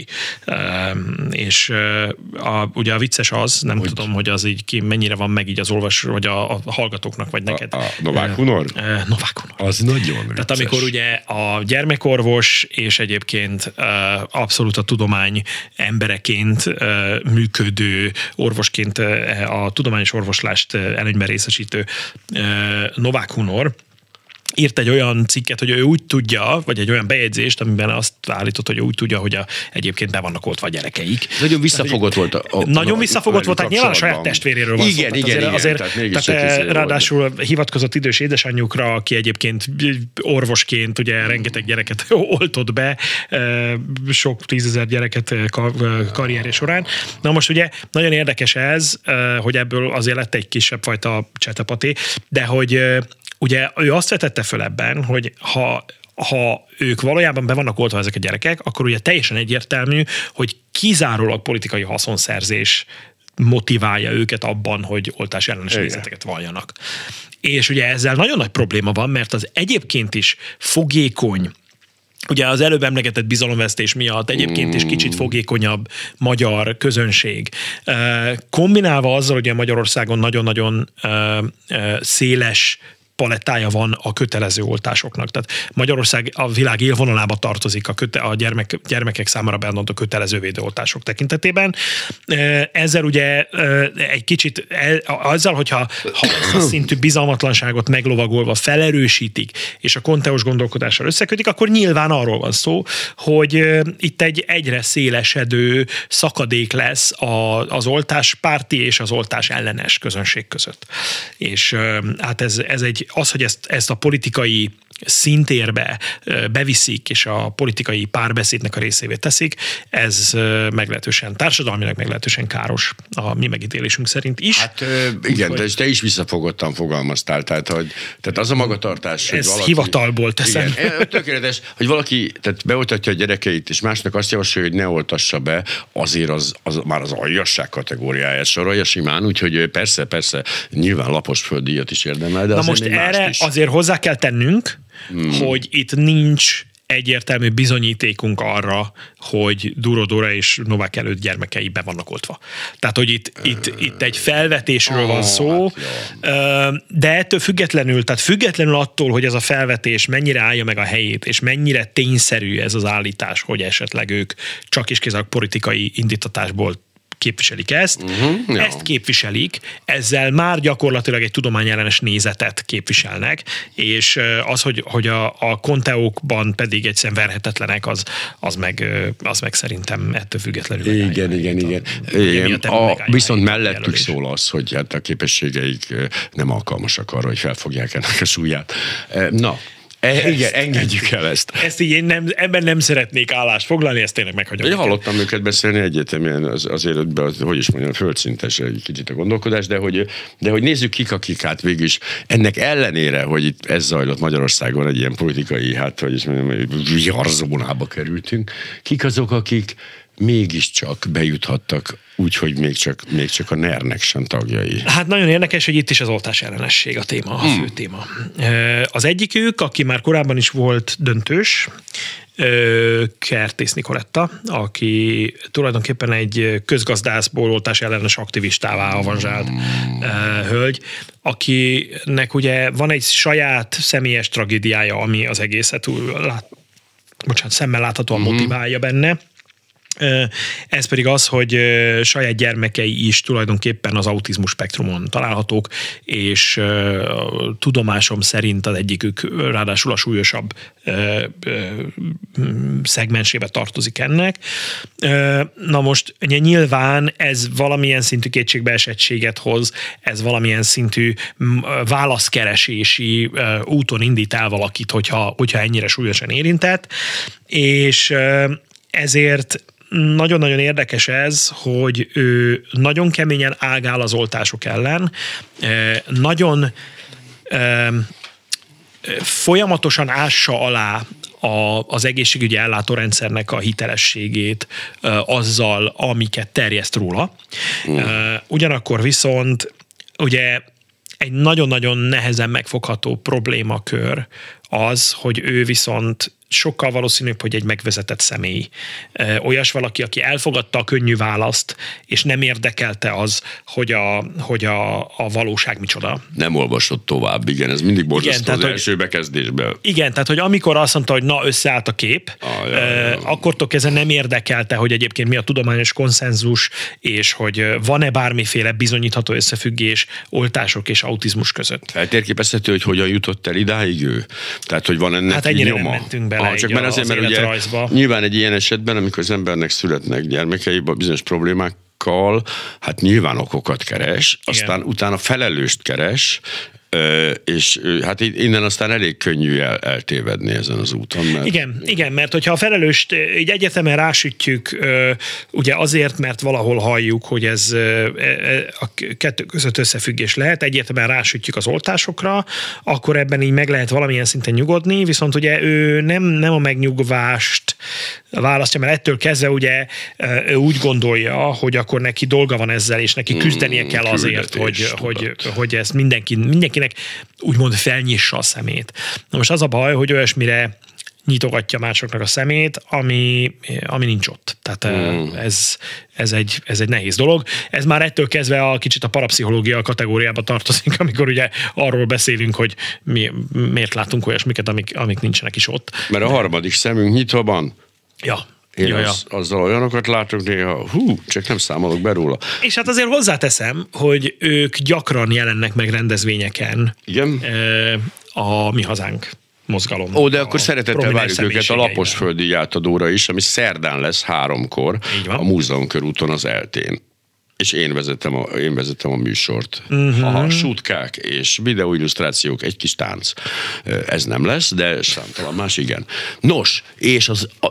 És ugye a vicces az, nem tudom, hogy az így mennyire van meg így az vagy a hallgatóknak, vagy neked. A Novák Hunor? Novák Hunor. Az nagyon vicces. Tehát amikor ugye a gyermekorvos és egyébként abszolút a tudomány embereként működő orvosként a tudományos orvoslást előnyben részesítő Novák Hunor írt egy olyan cikket, hogy ő úgy tudja, vagy egy olyan bejegyzést, amiben azt állított, hogy ő úgy tudja, hogy egyébként be vannak oltva a gyerekeik. Nagyon visszafogott volt. Nagyon visszafogott volt, tehát nyilván a saját testvéréről van szó. Igen. Tehát ráadásul hivatkozott idős édesanyjukra, aki egyébként orvosként ugye rengeteg gyereket oltott be, sok 10 000 gyereket karrierje során. Na most ugye nagyon érdekes ez, hogy ebből azért lett egy kisebb fajta csetepaté, de hogy ugye ő azt vetette föl ebben, hogy ha ők valójában be vannak oltva ezek a gyerekek, akkor ugye teljesen egyértelmű, hogy kizárólag politikai haszonszerzés motiválja őket abban, hogy oltás ellenes nézeteket valljanak. És ugye ezzel nagyon nagy probléma van, mert az egyébként is fogékony, ugye az előbb emlegetett bizalomvesztés miatt egyébként is kicsit fogékonyabb magyar közönség. Kombinálva azzal, hogy Magyarországon nagyon-nagyon széles palettája van a kötelező oltásoknak. Tehát Magyarország a világ élvonalába tartozik a gyermekek számára beadandó kötelező védőoltások tekintetében. Ezzel ugye egy kicsit, azzal, hogyha ezt a szintű bizalmatlanságot meglovagolva felerősítik, és a konteós gondolkodással összekötik, akkor nyilván arról van szó, hogy itt egy egyre szélesedő szakadék lesz az oltáspárti és az oltás ellenes közönség között. És hát ez egy az, hogy ezt a politikai szintérbe beviszik, és a politikai párbeszédnek a részévé teszik, ez meglehetősen társadalmilag meglehetősen káros a mi megítélésünk szerint is. Hát igen, de te is visszafogottan fogalmaztál, tehát az a magatartás, hogy ez valaki... hivatalból teszem. Igen, tökéletes, hogy valaki beoltatja a gyerekeit, és másnak azt javasolja, hogy ne oltassa be, azért az már az aljasság kategóriáját sorolja simán, úgyhogy persze, nyilván lapos földdíjat is érdemel, de na most erre azért hozzá kell tennünk, hogy itt nincs egyértelmű bizonyítékunk arra, hogy Duro és Novák előtt gyermekei be vannak oltva. Tehát, hogy itt egy felvetésről van szó, de ettől függetlenül, tehát függetlenül attól, hogy ez a felvetés mennyire állja meg a helyét, és mennyire tényszerű ez az állítás, hogy esetleg ők csak és kizárólag politikai indítatásból képviselik ezt. Ezt képviselik, ezzel már gyakorlatilag egy tudományellenes nézetet képviselnek, és az, hogy a konteókban pedig egyszerűen verhetetlenek, az meg szerintem ettől függetlenül. Igen. Viszont mellettük szól az, hogy hát a képességeik nem alkalmasak arra, hogy felfogják ennek a súlyát. Na, igen, engedjük el ezt. Ezt így én ebben nem szeretnék állást foglalni, ezt tényleg meghagyom. Én hallottam őket beszélni egyetemben az életben, hogy is mondjam, földszintes egy kicsit a gondolkodás, de hogy nézzük akik hát végül is ennek ellenére, hogy itt ez zajlott Magyarországon egy ilyen politikai, hát hogy is mondjam, viharzónába kerültünk, kik azok, akik mégiscsak bejuthattak úgy, hogy még csak a NER-nek sem tagjai. Hát nagyon érdekes, hogy itt is az oltás ellenesség a téma, a fő téma. Az egyikük, aki már korábban is volt döntős, Kertész Nikoletta, aki tulajdonképpen egy közgazdászból oltás ellenes aktivistává avanzsált hölgy, akinek ugye van egy saját személyes tragédiája, ami az egészet szemmel láthatóan motiválja benne. Ez pedig az, hogy saját gyermekei is tulajdonképpen az autizmus spektrumon találhatók, és tudomásom szerint az egyikük ráadásul a súlyosabb szegmensébe tartozik ennek. Na most nyilván ez valamilyen szintű kétségbeesettséget hoz, ez valamilyen szintű válaszkeresési úton indít el valakit, hogyha ennyire súlyosan érintett, és ezért nagyon-nagyon érdekes ez, hogy ő nagyon keményen ágál az oltások ellen, nagyon folyamatosan ássa alá az egészségügyi ellátórendszernek a hitelességét azzal, amiket terjeszt róla. Ugyanakkor viszont ugye egy nagyon-nagyon nehezen megfogható problémakör az, hogy ő viszont sokkal valószínűbb, hogy egy megvezetett személy. Olyas valaki, aki elfogadta a könnyű választ, és nem érdekelte az, hogy a valóság micsoda. Nem olvasott tovább, igen, ez mindig borzasztó az első bekezdésben. Igen, tehát hogy amikor azt mondta, hogy na, összeállt a kép, akkortól kezdve nem érdekelte, hogy egyébként mi a tudományos konszenzus, és hogy van-e bármiféle bizonyítható összefüggés oltások és autizmus között. Feltérképezhető, hogy hogyan jutott el idáig ő? Tehát, hogy van ennek ennyire nyoma? nem mentünk bele Csak mert azért, mert ugye nyilván egy ilyen esetben, amikor az embernek születnek gyermekei bizonyos problémákkal, hát nyilván okokat keres, aztán utána felelőst keres, és hát innen aztán elég könnyű eltévedni ezen az úton. Mert... Igen, mert hogyha a felelőst így egyetemen rásütjük, ugye azért, mert valahol halljuk, hogy ez a kettő között összefüggés lehet, egyetemen rásütjük az oltásokra, akkor ebben így meg lehet valamilyen szinten nyugodni, viszont ugye ő nem a megnyugvást választja, mert ettől kezdve ugye ő úgy gondolja, hogy akkor neki dolga van ezzel, és neki küzdenie kell azért, hogy ezt mindenkinek úgymond felnyissa a szemét. Na most az a baj, hogy olyasmire nyitogatja másoknak a szemét, ami nincs ott. Tehát ez egy nehéz dolog. Ez már ettől kezdve kicsit a parapszichológia kategóriába tartozik, amikor ugye arról beszélünk, hogy miért látunk olyasmiket, amik nincsenek is ott. Mert a harmadik szemünk nyitva van. Ja. Én azzal olyanokat látok néha, csak nem számolok be róla. És hát azért hozzáteszem, hogy ők gyakran jelennek meg rendezvényeken. Igen? A Mi Hazánk mozgalom. Ó, de akkor szeretettel várjuk őket a Laposföldi átadóra is, ami szerdán lesz 3-kor a Múzeumkörúton az Eltén. És én vezetem a műsort. Ha sutkák és videóillusztrációk, egy kis tánc. Ez nem lesz, de számtalan más igen. Nos, és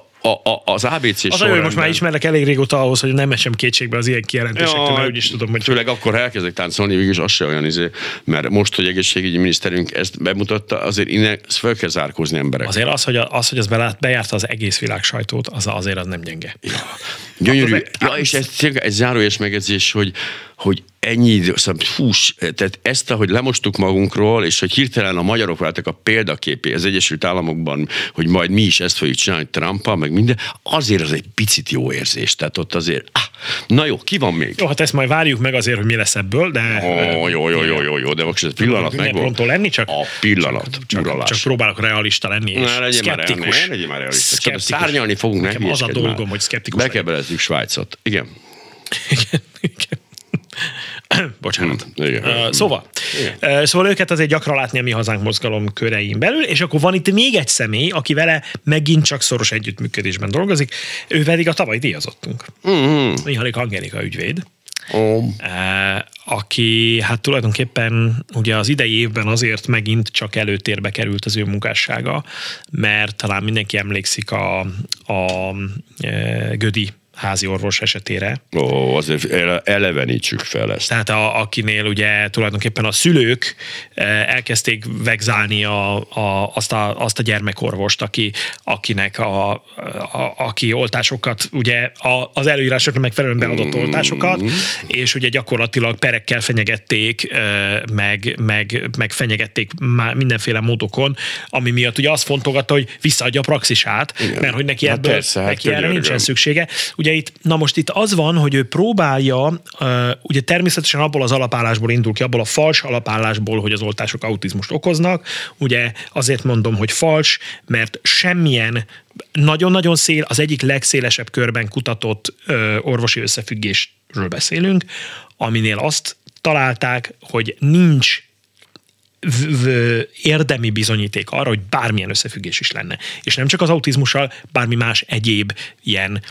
az ABC sorrendben... Az hogy most már ismerlek elég régóta ahhoz, hogy nem esem kétségbe az ilyen kijelentésektől, mert úgyis tudom, hogy... Főleg akkor elkezdek táncolni, végülis az se olyan mert most, hogy egészségügyi miniszterünk ezt bemutatta, azért innen fel kell zárkózni emberek. Azért hogy ez bejárta az egész világ sajtót, azért az nem gyenge. Ja. Gyönyörű. És ez egy zárójeles megjegyzés, hogy ennyi idő, tehát ezt, ahogy lemostuk magunkról, és hogy hirtelen a magyarok váltak a példaképé az Egyesült Államokban, hogy majd mi is ezt fogjuk csinálni Trumpal, meg minden, azért az egy picit jó érzés. Tehát ott azért, na jó, ki van még? Jó, hát ezt majd várjuk meg azért, hogy mi lesz ebből, de... Jó, de most ez pillanat megvan. Lenni, csak a pillanat, csak próbálok realista lenni, és szkeptikus. Legyen már realista. Csak szárnyalni fogunk neki. Az a dolgom, hogy szkeptikus Bekebelezzük Svájcot. Igen. Bocsánat. Szóval őket azért gyakran látni a Mi Hazánk mozgalom körein belül, és akkor van itt még egy személy, aki vele megint csak szoros együttműködésben dolgozik, ő pedig a tavaly díjazottunk. Mihályik Angelika ügyvéd. Aki hát tulajdonképpen ugye az idei évben azért megint csak előtérbe került az ő munkássága, mert talán mindenki emlékszik a Gödi házi orvos esetére. Azért elevenítsük fel ezt. Tehát akinél ugye tulajdonképpen a szülők elkezdték vegzálni azt a gyermekorvost, akinek aki oltásokat, ugye az előírásoknak megfelelően beadott oltásokat, és ugye gyakorlatilag perekkel fenyegették, meg fenyegették mindenféle módokon, ami miatt ugye azt fontolgatta, hogy visszaadja a praxisát, mert hogy neki ebből neki erre nincsen szüksége. Ugye most itt az van, hogy ő próbálja, ugye természetesen abból az alapállásból indul ki, abból a fals alapállásból, hogy az oltások autizmust okoznak. Ugye azért mondom, hogy fals, mert semmilyen nagyon-nagyon az egyik legszélesebb körben kutatott orvosi összefüggésről beszélünk, aminél azt találták, hogy nincs érdemi bizonyíték arra, hogy bármilyen összefüggés is lenne. És nem csak az autizmussal, bármi más egyéb ilyen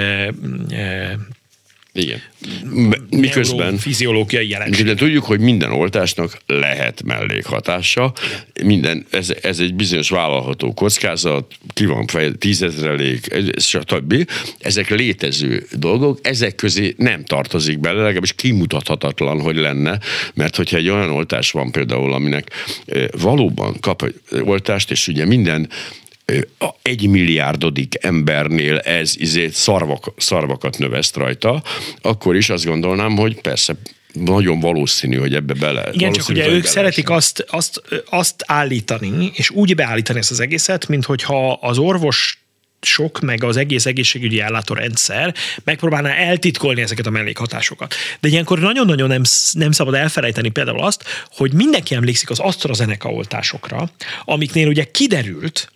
igen. Miközben fiziológiai jelenség. De tudjuk, hogy minden oltásnak lehet mellékhatása. Minden, ez egy bizonyos vállalható kockázat, ki van fejlődve, 10 000, stb. Ezek létező dolgok, ezek közé nem tartozik bele, legalábbis kimutathatatlan, hogy lenne, mert hogyha egy olyan oltás van például, aminek valóban kap egy oltást, és ugye minden 1 milliárdodik embernél ez szarvakat növeszt rajta, akkor is azt gondolnám, hogy persze nagyon valószínű, hogy ebbe bele. Igen, csak ugye ők szeretik azt állítani, és úgy beállítani ezt az egészet, mint hogyha az orvos sok, meg az egész egészségügyi ellátórendszer megpróbálná eltitkolni ezeket a mellékhatásokat. De ilyenkor nagyon-nagyon nem szabad elfelejteni például azt, hogy mindenki emlékszik az AstraZeneca oltásokra, amiknél ugye kiderült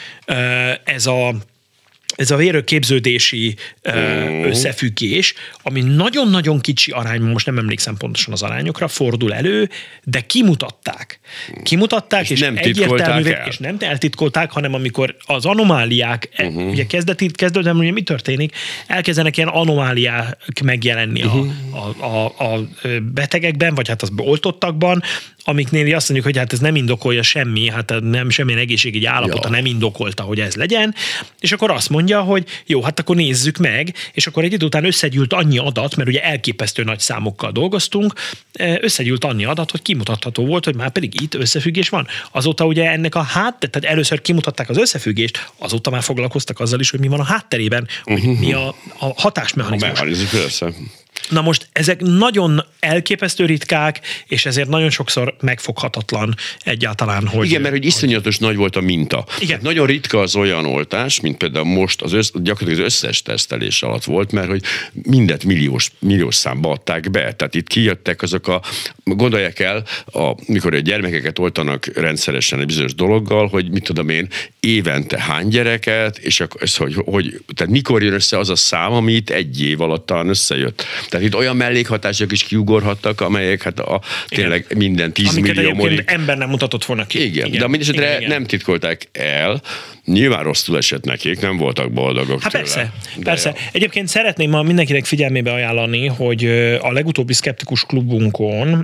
ez a vérőképződési összefüggés, ami nagyon-nagyon kicsi arányban, most nem emlékszem pontosan az arányokra, fordul elő, de kimutatták. És nem egyértelművé, és nem eltitkolták, hanem amikor az anomáliák, ugye kezdetben ugye mi történik, elkezdenek ilyen anomáliák megjelenni a betegekben, vagy hát az oltottakban, amiknél azt mondjuk, hogy hát ez nem indokolja semmi, hát nem semmilyen egészségügyi állapota nem indokolta, hogy ez legyen, és akkor azt mondja, hogy jó, hát akkor nézzük meg, és akkor egy idő után összegyűlt annyi adat, mert ugye elképesztő nagy számokkal dolgoztunk, összegyűlt annyi adat, hogy kimutatható volt, hogy már pedig itt összefüggés van. Azóta ugye ennek tehát először kimutatták az összefüggést, azóta már foglalkoztak azzal is, hogy mi van a hátterében, hogy mi a hatásmechanizmus. Na most ezek nagyon elképesztő ritkák, és ezért nagyon sokszor megfoghatatlan egyáltalán, hogy... Igen, mert hogy iszonyatos nagy volt a minta. Igen. Hát nagyon ritka az olyan oltás, mint például most gyakorlatilag az összes tesztelés alatt volt, mert hogy mindet milliós számba adták be. Tehát itt kijöttek azok gondolják el, mikor a gyermekeket oltanak rendszeresen egy bizonyos dologgal, hogy mit tudom én, évente hány gyereket, és tehát mikor jön össze az a szám, ami itt egy év alatt talán összejött. Tehát itt olyan mellékhatások is kiugorhattak, amelyek hát tényleg minden 10 millió molik. Ember nem mutatott volna ki. Igen. De mindesetre nem titkolták el. Nyilván rosszul esett nekik, nem voltak boldogok tőle. Persze. Egyébként szeretném ma mindenkinek figyelmébe ajánlani, hogy a legutóbbi Szkeptikus Klubunkon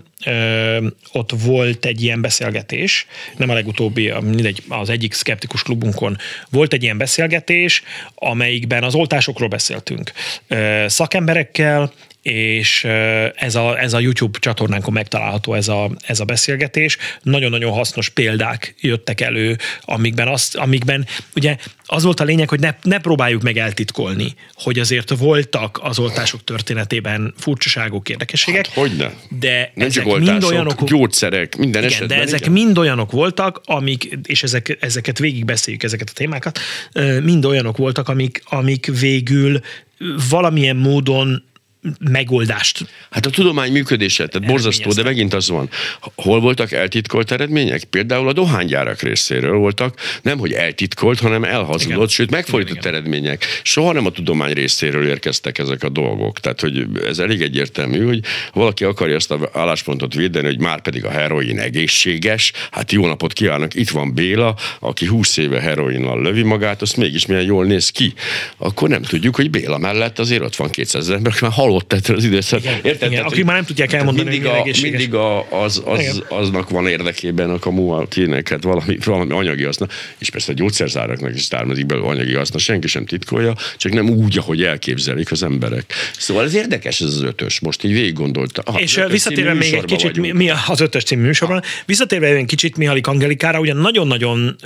ott volt egy ilyen beszélgetés, nem a legutóbbi, az egyik Szkeptikus Klubunkon volt egy ilyen beszélgetés, amelyikben az oltásokról beszéltünk. Szakemberekkel, és ez a YouTube csatornánkon megtalálható ez a beszélgetés. Nagyon-nagyon hasznos példák jöttek elő, amikben ugye az volt a lényeg, hogy ne próbáljuk meg eltitkolni, hogy azért voltak az oltások történetében furcsaságok, érdekességek. Hát hogyne. De nem csak oltások, gyógyszerek, minden igen, esetben. De ezek mind olyanok voltak, és ezeket végigbeszéljük, ezeket a témákat, mind olyanok voltak, amik végül valamilyen módon megoldást. Hát a tudomány működése, tehát borzasztó, de megint az van. Hol voltak eltitkolt eredmények? Például a dohánygyárak részéről voltak, nem hogy eltitkolt, hanem elhazudott, sőt megfordított eredmények. Soha nem a tudomány részéről érkeztek ezek a dolgok. Tehát, hogy ez elég egyértelmű, hogy valaki akarja ezt az álláspontot védeni, hogy már pedig a heroin egészséges, hát jó napot kívánok, itt van Béla, aki 20 éve heroinnal lövi magát, azt mégis milyen jól néz ki. Akkor nem tudjuk, hogy Béla mellett azért ott van 200 000 ember, aki már halott ettől az időszak. Érted? Igen, akik már nem tudják elmondani, mindig hogy egészséges. Mindig aznak van érdekében a kamu, akinek hát valami anyagi haszna, és persze a gyógyszerzáraknak is származik belőle anyagi haszna, senki sem titkolja, csak nem úgy, ahogy elképzelik az emberek. Szóval ez érdekes ez az ötös, most így végig gondolta. És visszatérve még egy kicsit, mi az ötös című műsorban, visszatérve egy kicsit Mihályik Angelikára, ugye nagyon-nagyon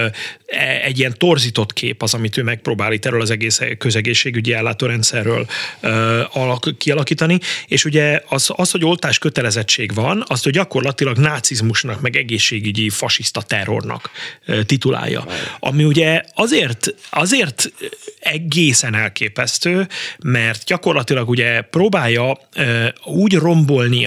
egy ilyen torzított kép az, amit ő megpróbál itt erről az egész közegészségügyi ellátórendszerről kialakítani, és ugye az, hogy oltás kötelezettség van, azt, hogy gyakorlatilag nácizmusnak, meg egészségügyi fasiszta terrornak titulálja. Ami ugye azért egészen elképesztő, mert gyakorlatilag ugye próbálja úgy rombolni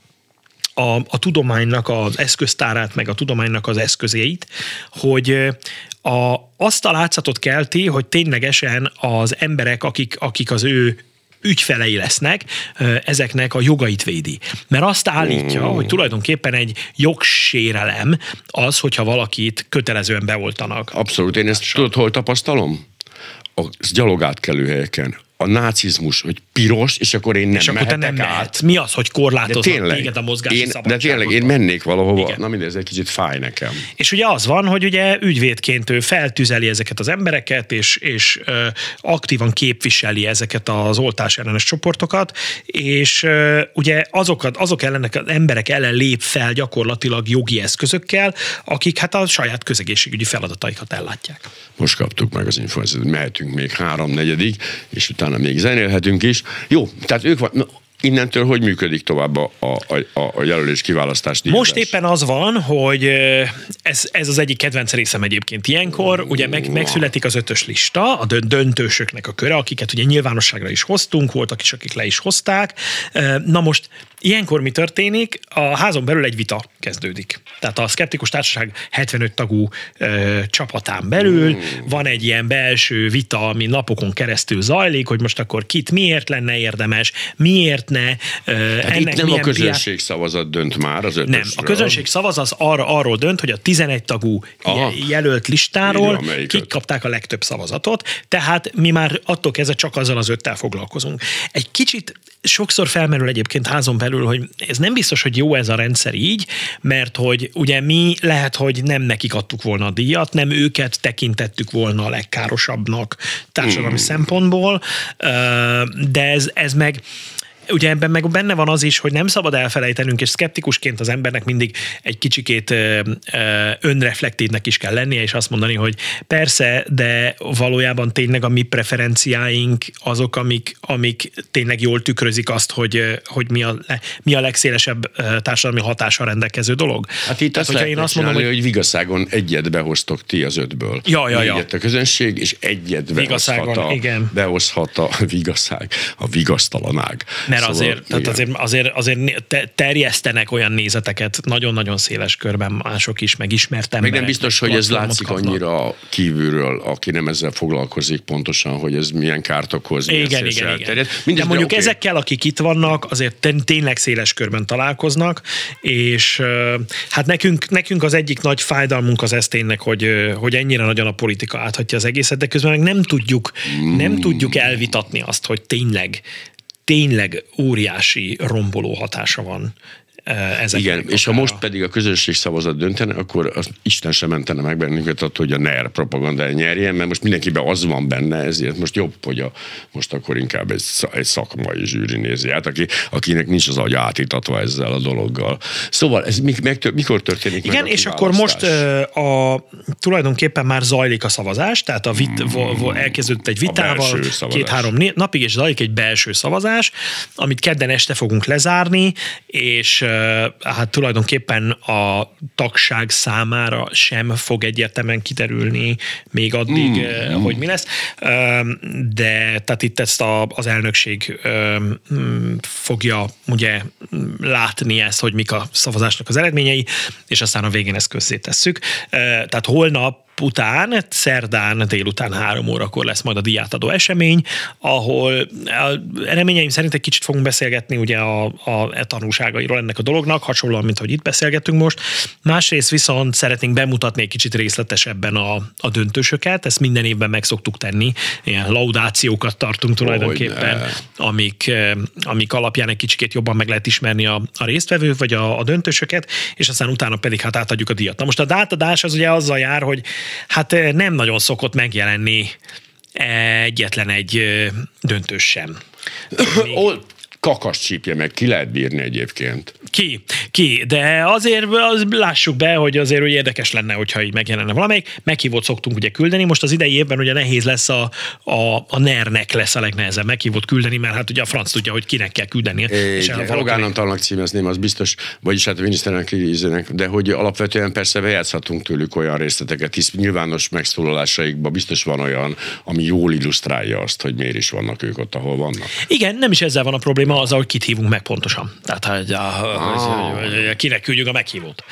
a tudománynak az eszköztárát, meg a tudománynak az eszközeit, hogy azt a látszatot kelti, hogy ténylegesen az emberek, akik az ő ügyfelei lesznek, ezeknek a jogait védi. Mert azt állítja, hogy tulajdonképpen egy jogsérelem az, hogyha valakit kötelezően beoltanak. Abszolút. Én ezt tudod, hol tapasztalom? A gyalogátkelő helyeken. A nácizmus, hogy piros, és akkor én nem mehetek át. Mi az, hogy korlátoznak téged a mozgási szabadságot? De tényleg, én mennék valahova. Igen. Na mindez egy kicsit fáj nekem. És ugye az van, hogy ugye ügyvédként ő feltüzeli ezeket az embereket, és aktívan képviseli ezeket az oltás ellenes csoportokat, és ugye azok ellen az emberek ellen lép fel gyakorlatilag jogi eszközökkel, akik hát a saját közegészségügyi feladataikat ellátják. Most kaptuk meg az információt, mehetünk még 3/4, és utána még zenélhetünk is. Jó, tehát ők van. innentől hogy működik tovább a jelölés kiválasztás díjazás? Most éppen az van, hogy ez az egyik kedvenc részem egyébként ilyenkor, ugye megszületik az 5-ös lista, a döntősöknek a köre, akiket ugye nyilvánosságra is hoztunk, voltak is, akik le is hozták. Na most ilyenkor mi történik? A házon belül egy vita kezdődik. Tehát a Szkeptikus Társaság 75 tagú csapatán belül van egy ilyen belső vita, ami napokon keresztül zajlik, hogy most akkor kit miért lenne érdemes, miért ne. Tehát itt nem a közönség szavazat dönt már az 5-ösről. Nem, a közönség szavaz arról dönt, hogy a 11 tagú jelölt listáról kik kapták a legtöbb szavazatot, tehát mi már attól kezdve csak azzal az 5-tel foglalkozunk. Egy kicsit sokszor felmerül egyébként házon belül, hogy ez nem biztos, hogy jó ez a rendszer így, mert hogy ugye mi lehet, hogy nem nekik adtuk volna a díjat, nem őket tekintettük volna a legkárosabbnak társadalmi szempontból, de ez meg ugye ebben meg benne van az is, hogy nem szabad elfelejtenünk, és szkeptikusként az embernek mindig egy kicsikét önreflektívnek is kell lennie, és azt mondani, hogy persze, de valójában tényleg a mi preferenciáink azok, amik tényleg jól tükrözik azt, hogy mi a legszélesebb társadalmi hatással rendelkező dolog. Hát itt azt lehetne csinálni, hogy Vigaszágon egyet behoztok ti az 5-ből. Egyet a közönség, és egyet behozhat a Vigaszág, a vigasztalanág. Mert azért terjesztenek olyan nézeteket nagyon-nagyon széles körben mások is, meg ismert emberek. Meg nem biztos, hogy ez látszik annyira kívülről, aki nem ezzel foglalkozik pontosan, hogy ez milyen kárt okoz, igen. De mondjuk ezekkel, akik itt vannak, azért tényleg széles körben találkoznak, és hát nekünk az egyik nagy fájdalmunk az ez tényleg, hogy ennyire nagyon a politika áthatja az egészet, de közben meg nem tudjuk elvitatni azt, hogy tényleg óriási romboló hatása van ezeknek. Igen, és ha most pedig a közönség szavazat döntene, akkor az Isten sem mentene meg bennünket attól, hogy a NER propagandája nyerjen, mert most mindenkiben az van benne, ezért most jobb, hogy most akkor inkább egy szakmai zsűri nézi át, akinek nincs az agy átítatva ezzel a dologgal. Szóval ez mikor történik? Igen, és akkor most tulajdonképpen már zajlik a szavazás, tehát elkezdődött egy vitával 2-3 napig, és zajlik egy belső szavazás, amit kedden este fogunk lezárni, és hát tulajdonképpen a tagság számára sem fog egyértelműen kiderülni még addig, hogy mi lesz. De tehát itt ezt az elnökség fogja ugye látni ezt, hogy mik a szavazásnak az eredményei, és aztán a végén ezt közzétesszük. Tehát holnap után, szerdán délután 3 órakor lesz majd a díjátadó esemény, ahol reményeim szerint egy kicsit fogunk beszélgetni ugye a tanulságairól ennek a dolognak, hasonlóan, mint hogy itt beszélgetünk most. Másrészt viszont szeretnénk bemutatni egy kicsit részletesebben a döntősöket, ezt minden évben meg szoktuk tenni, ilyen laudációkat tartunk tulajdonképpen, amik alapján egy kicsikét jobban meg lehet ismerni a résztvevő, vagy a döntősöket, és aztán utána pedig hát átadjuk a díjat. Na most a dátadás az ugye azzal jár, hogy hát nem nagyon szokott megjelenni egyetlen egy döntős sem. Kakas csípje meg, ki lehet bírni egyébként. Ki, de azért lássuk be, hogy azért hogy érdekes lenne, hogyha így megjelenne valamelyik. Meghívót szoktunk ugye küldeni, most az idei évben ugye nehéz lesz a NER-nek lesz a legnehezebb meghívót küldeni, mert hát ugye a franc tudja, hogy kinek kell küldeni. Rogánantalnak címezném, az biztos, vagyis hát a miniszterelnök, de hogy alapvetően persze bejátszhatunk tőlük olyan részleteket, hisz nyilvános megszólalásaikban biztos van olyan, ami jól illusztrálja azt, hogy miért is vannak ők ott, ahol vannak. Igen, nem is ezzel van a probléma, az, hogy kit hívunk meg pontosan. Tehát, hogy kinek küldjük a meghívót.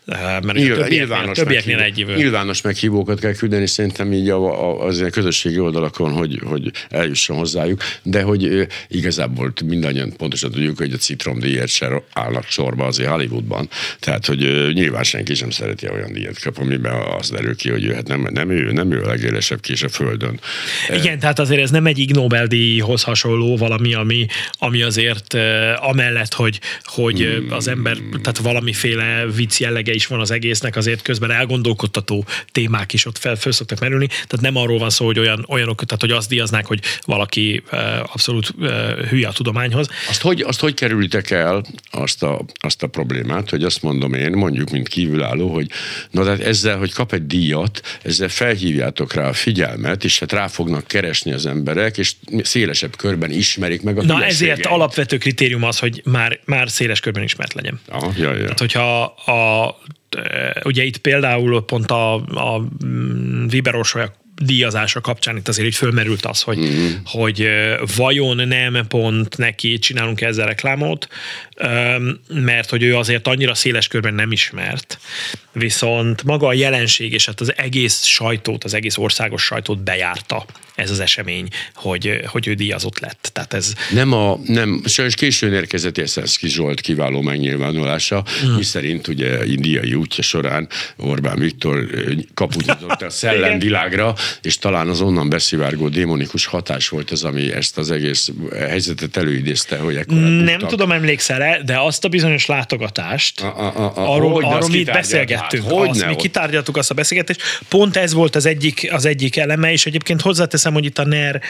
Mert többieknél egyívő. Nyilvános meghívókat kell küldeni, szerintem így az közösségi oldalakon, hogy eljusson hozzájuk, de hogy igazából mindannyian pontosan tudjuk, hogy a citromdíjat se állnak sorba azért Hollywoodban. Tehát, hogy nyilván senki sem szereti olyan díjat kap, amiben az derül ki, hogy hát nem ő a legélesebb kés a Földön. Igen, tehát azért ez nem egy Ig Nobel-díjhoz hasonló valami, ami azért amellett, hogy az ember, tehát valamiféle vicc jellege is van az egésznek, azért közben elgondolkodtató témák is ott föl szoktak merülni. Tehát nem arról van szó, hogy olyanok, tehát hogy azt díjaznák, hogy valaki abszolút hülye a tudományhoz. Azt hogy kerülitek el azt a problémát, hogy azt mondom én, mondjuk, mint kívülálló, hogy na de ezzel, hogy kap egy díjat, ezzel felhívjátok rá a figyelmet, és hát rá fognak keresni az emberek, és szélesebb körben ismerik meg a hülyeségeit. Na ezért alapvető kritérium az, hogy már széles körben ismert legyen. Tehát, hogyha ugye itt például pont a Weber Orsolya díjazása kapcsán itt azért így fölmerült az, hogy vajon nem pont neki csinálunk ezzel reklámot, mert hogy ő azért annyira széles körben nem ismert, viszont maga a jelenség és hát az egész sajtót, az egész országos sajtót bejárta ez az esemény, hogy ő díjazott lett. Tehát ez... Nem, sajnos későn érkezett Jeszenszky Zsolt kiváló megnyilvánulása, miszerint ugye indiai útja során Orbán Viktor kaput nyitott a szellemvilágra, és talán az onnan beszivárgó démonikus hatás volt az, ami ezt az egész helyzetet előidézte, hogy ekkor nem tudom, emlékszel-e, de azt a bizonyos látogatást, arról mi itt beszélgettünk. Mi kitárgyaltuk azt a beszélgetést. Pont ez volt az egyik eleme, és egyébként hozzáteszem, hogy itt a NER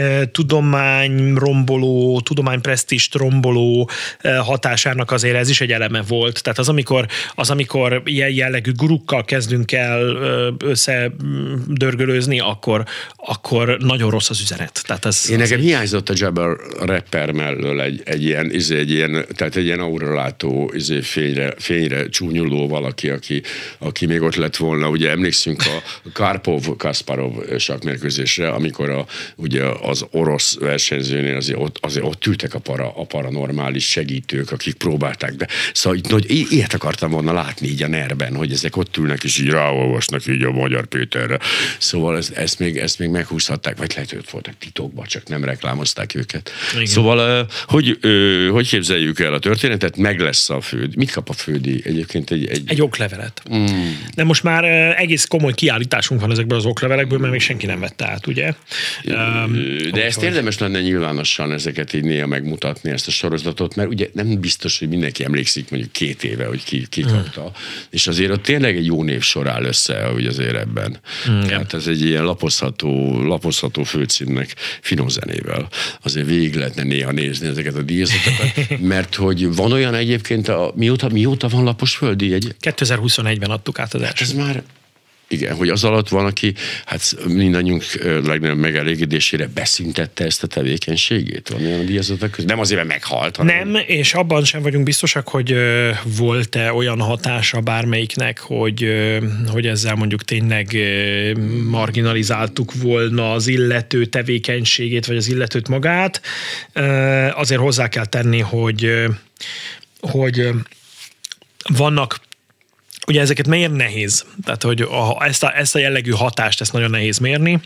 tudománypresztízst romboló hatásának azért ez is egy eleme volt. Tehát amikor ilyen jellegű gurukkal kezdünk el összedörgölőzni, akkor nagyon rossz az üzenet. Tehát nekem hiányzott a Jabber rapper mellől egy ilyen auralátó fényre csúnyuló valaki, aki még ott lett volna. Ugye emlékszünk a Karpov-Kasparov sakkmérkőzésre, amikor ugye az orosz versenyzőnél azért ott ültek a paranormális segítők, akik próbálták be. Szóval ilyet akartam volna látni így a NER-ben, hogy ezek ott ülnek és így ráolvasnak így a Magyar Péterre. Szóval ezt még meghúzhatták, vagy lehet, hogy voltak titokban, csak nem reklámozták őket. Igen. Szóval hogy képzeljük el a történetet? Meg lesz a főd. Mit kap a fődi? Egyébként egy oklevelet. De most már egész komoly kiállításunk van ezekből az oklevelekből, mert még senki nem vette át, ugye? De ezt érdemes lenne nyilvánosan ezeket így néha megmutatni, ezt a sorozatot, mert ugye nem biztos, hogy mindenki emlékszik mondjuk 2 éve, hogy ki kapta. És azért ott tényleg egy jó névsor áll össze, hogy azért ebben. Tehát ez egy ilyen lapozható főcímnek finom zenével. Azért végig lehetne néha nézni ezeket a díjazatokat, mert hogy van olyan egyébként, mióta van lapos földdíj? 2021-ben adtuk át az első. Ez már... Igen, hogy az alatt van, aki mindannyiunk legnagyobb megelégedésére beszüntette ezt a tevékenységét. Van olyan díjazatok között? Nem azért, mert meghalt. Nem, és abban sem vagyunk biztosak, hogy volt-e olyan hatása bármelyiknek, hogy ezzel mondjuk tényleg marginalizáltuk volna az illető tevékenységét, vagy az illetőt magát. Azért hozzá kell tenni, hogy vannak. Ugye ezeket miért nehéz? Tehát, hogy ezt a jellegű hatást, ezt nagyon nehéz mérni.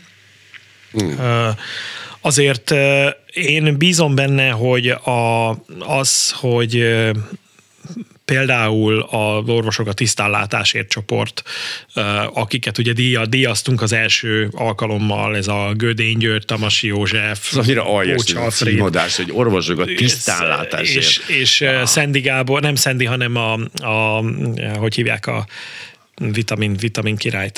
Azért én bízom benne, hogy hogy például az Orvosok a tisztánlátásért csoport, akiket ugye díjaztunk az első alkalommal, ez a Gödény György, Tamasi József, ez annyira aljas címadás, hogy Orvosok a tisztánlátásért. És Szendi Gábor, nem Szendi, hanem hogy hívják a vitamin királyt,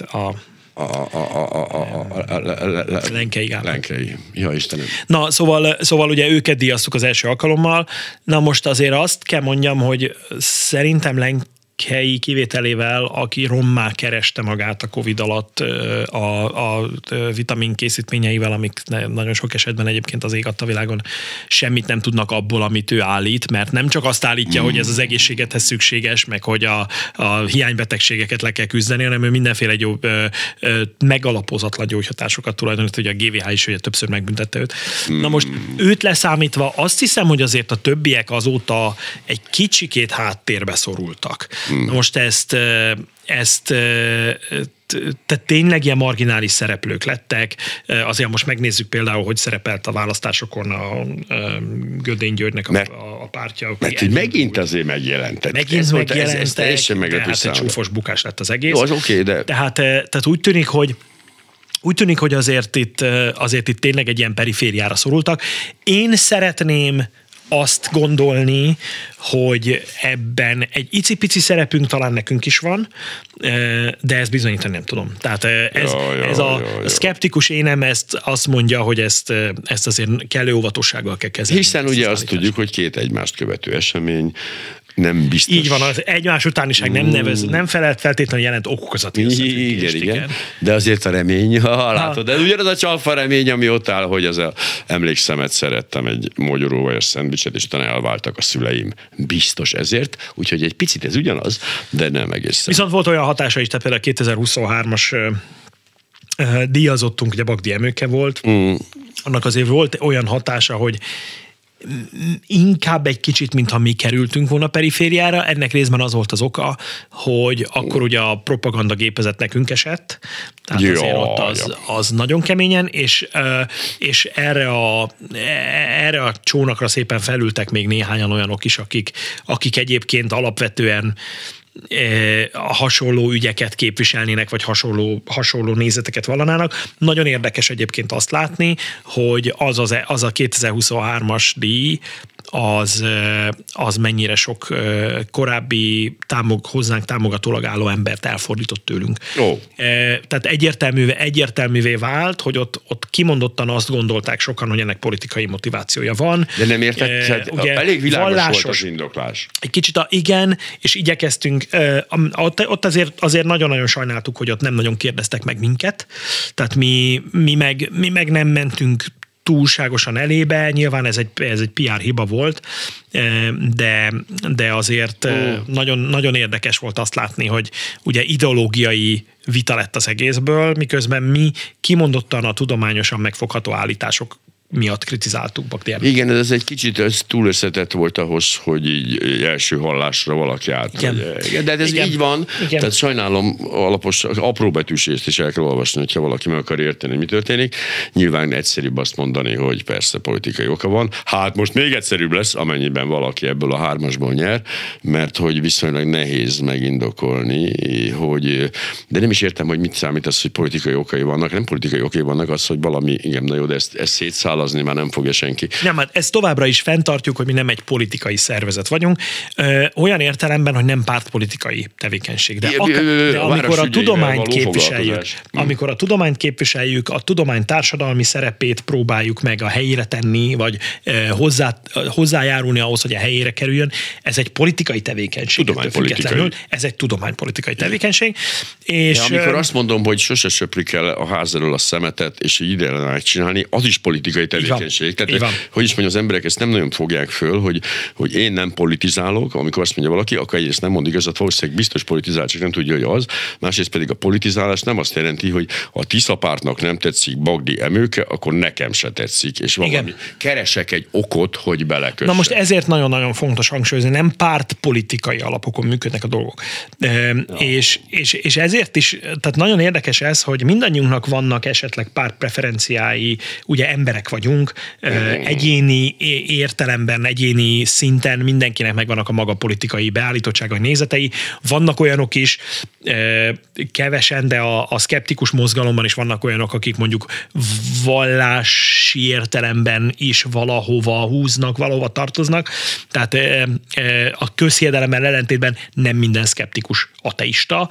Lenkei Gábor. Lenkei. Ja, Istenem. Na, szóval ugye őket díjaztuk az első alkalommal. Na most azért azt kell mondjam, hogy szerintem Lenkei kivételével, aki rommá kereste magát a Covid alatt a vitamin készítményeivel, amik nagyon sok esetben egyébként az ég adta világon semmit nem tudnak abból, amit ő állít, mert nem csak azt állítja, hogy ez az egészségethez szükséges, meg hogy a hiánybetegségeket le kell küzdeni, hanem ő mindenféle jó megalapozatlan gyógyhatásokat tulajdonít, ugye a GVH is ugye többször megbüntette őt. Na most őt leszámítva azt hiszem, hogy azért a többiek azóta egy kicsikét háttérbe szorultak. Na most ezt tehát tényleg ilyen marginális szereplők lettek. Azért most megnézzük például, hogy szerepelt a választásokon a Gödény Györgynek a pártja. Mert hogy megint azért megjelentek. Ez teljesen meglepő egy csúfos bukás lett az egész. Jó, az oké, de... Tehát úgy tűnik, hogy azért itt tényleg egy ilyen perifériára szorultak. Én szeretném azt gondolni, hogy ebben egy icipici szerepünk talán nekünk is van, de ezt bizonyítani nem tudom. Tehát ez a szkeptikus énem azt mondja, hogy ezt azért kellő óvatossággal kell kezelni. Hiszen ugye azt tudjuk, hogy 2 egymást követő esemény, nem biztos. Így van, az egymás utániság nem feltétlenül jelent okokozati összefüggést. Igen. De azért a remény, látod, de ugyanaz a csalfa remény, ami ott áll, hogy emlékszem, szerettem egy mogyoróvajas szendvicset, és utána elváltak a szüleim. Biztos ezért, úgyhogy egy picit ez ugyanaz, de nem egészen. Viszont volt olyan hatása is, tehát például 2023-as díjazottunk, ugye Bagdi Emőke volt, annak azért volt olyan hatása, hogy inkább egy kicsit, mintha mi kerültünk volna perifériára. Ennek részben az volt az oka, hogy akkor ugye a propaganda gépezet nekünk esett, tehát azért ott az nagyon keményen, és erre a csónakra szépen felültek még néhányan olyanok is, akik egyébként alapvetően hasonló ügyeket képviselnének, vagy hasonló nézeteket vallanának. Nagyon érdekes egyébként azt látni, hogy az a 2023-as díj, az mennyire sok korábbi hozzánk támogatólag álló embert elfordított tőlünk. Tehát egyértelművé vált, hogy ott kimondottan azt gondolták sokan, hogy ennek politikai motivációja van. De nem érted, elég világos volt az indoklás. Egy kicsit igen, és igyekeztünk, ott azért nagyon-nagyon sajnáltuk, hogy ott nem nagyon kérdeztek meg minket, tehát mi meg nem mentünk túlságosan elébe, nyilván ez egy PR hiba volt, de azért nagyon, nagyon érdekes volt azt látni, hogy ugye ideológiai vita lett az egészből, miközben mi kimondottan a tudományosan megfogható állítások miatt kritizáltuk Bagdi Emőkét. Igen, ez egy kicsit túl összetett volt ahhoz, hogy így első hallásra valaki át. Igen. De ez így van, tehát sajnálom alapos, apróbetűs részt is el kell olvasni, hogyha valaki meg akar érteni, hogy mi történik. Nyilván egyszerűbb azt mondani, hogy persze politikai oka van. Hát most még egyszerűbb lesz, amennyiben valaki ebből a 3-asból nyer, mert hogy viszonylag nehéz megindokolni, de nem is értem, hogy mit számít az, hogy politikai okai vannak. Nem politikai okai vannak, az, hogy valami, igen, na jó, de ezt szétszálazni már nem fogja senki. Nem, hát ezt továbbra is fenntartjuk, hogy mi nem egy politikai szervezet vagyunk, olyan értelemben, hogy nem pártpolitikai tevékenység. De amikor a tudományt képviseljük, a tudomány társadalmi szerepét próbáljuk meg a helyére tenni, vagy hozzájárulni ahhoz, hogy a helyére kerüljön, ez egy politikai tevékenység. Ez egy tudománypolitikai tevékenység. És amikor azt mondom, hogy sose söprik el a ház elől a szemetet, és így ide kellene megcsinálni, az is politikai tevékenység. Tehát, hogy is mondja, az emberek ezt nem nagyon fogják föl, hogy én nem politizálok, amikor azt mondja valaki, akkor egyrészt nem mond igazat, valószínűleg biztos politizál, csak nem tudja, hogy az. Másrészt pedig a politizálás nem azt jelenti, hogy a Tisza pártnak nem tetszik Bagdi Emőke, akkor nekem se tetszik, és valami keresek egy okot, hogy belekössek. Na most ezért nagyon-nagyon fontos hangsúlyozni, nem pártpolitikai alapokon működnek a dolgok. És ezért is, tehát nagyon érdekes ez, hogy mindannyiunknak vannak esetleg pártpreferenciái, ugye emberek vagyunk, egyéni értelemben, egyéni szinten mindenkinek megvannak a maga politikai beállítottságai, nézetei. Vannak olyanok is, kevesen, de a szkeptikus mozgalomban is vannak olyanok, akik mondjuk vallási értelemben is valahova húznak, valahova tartoznak. Tehát a közhiedelemmel ellentétben nem minden szkeptikus ateista,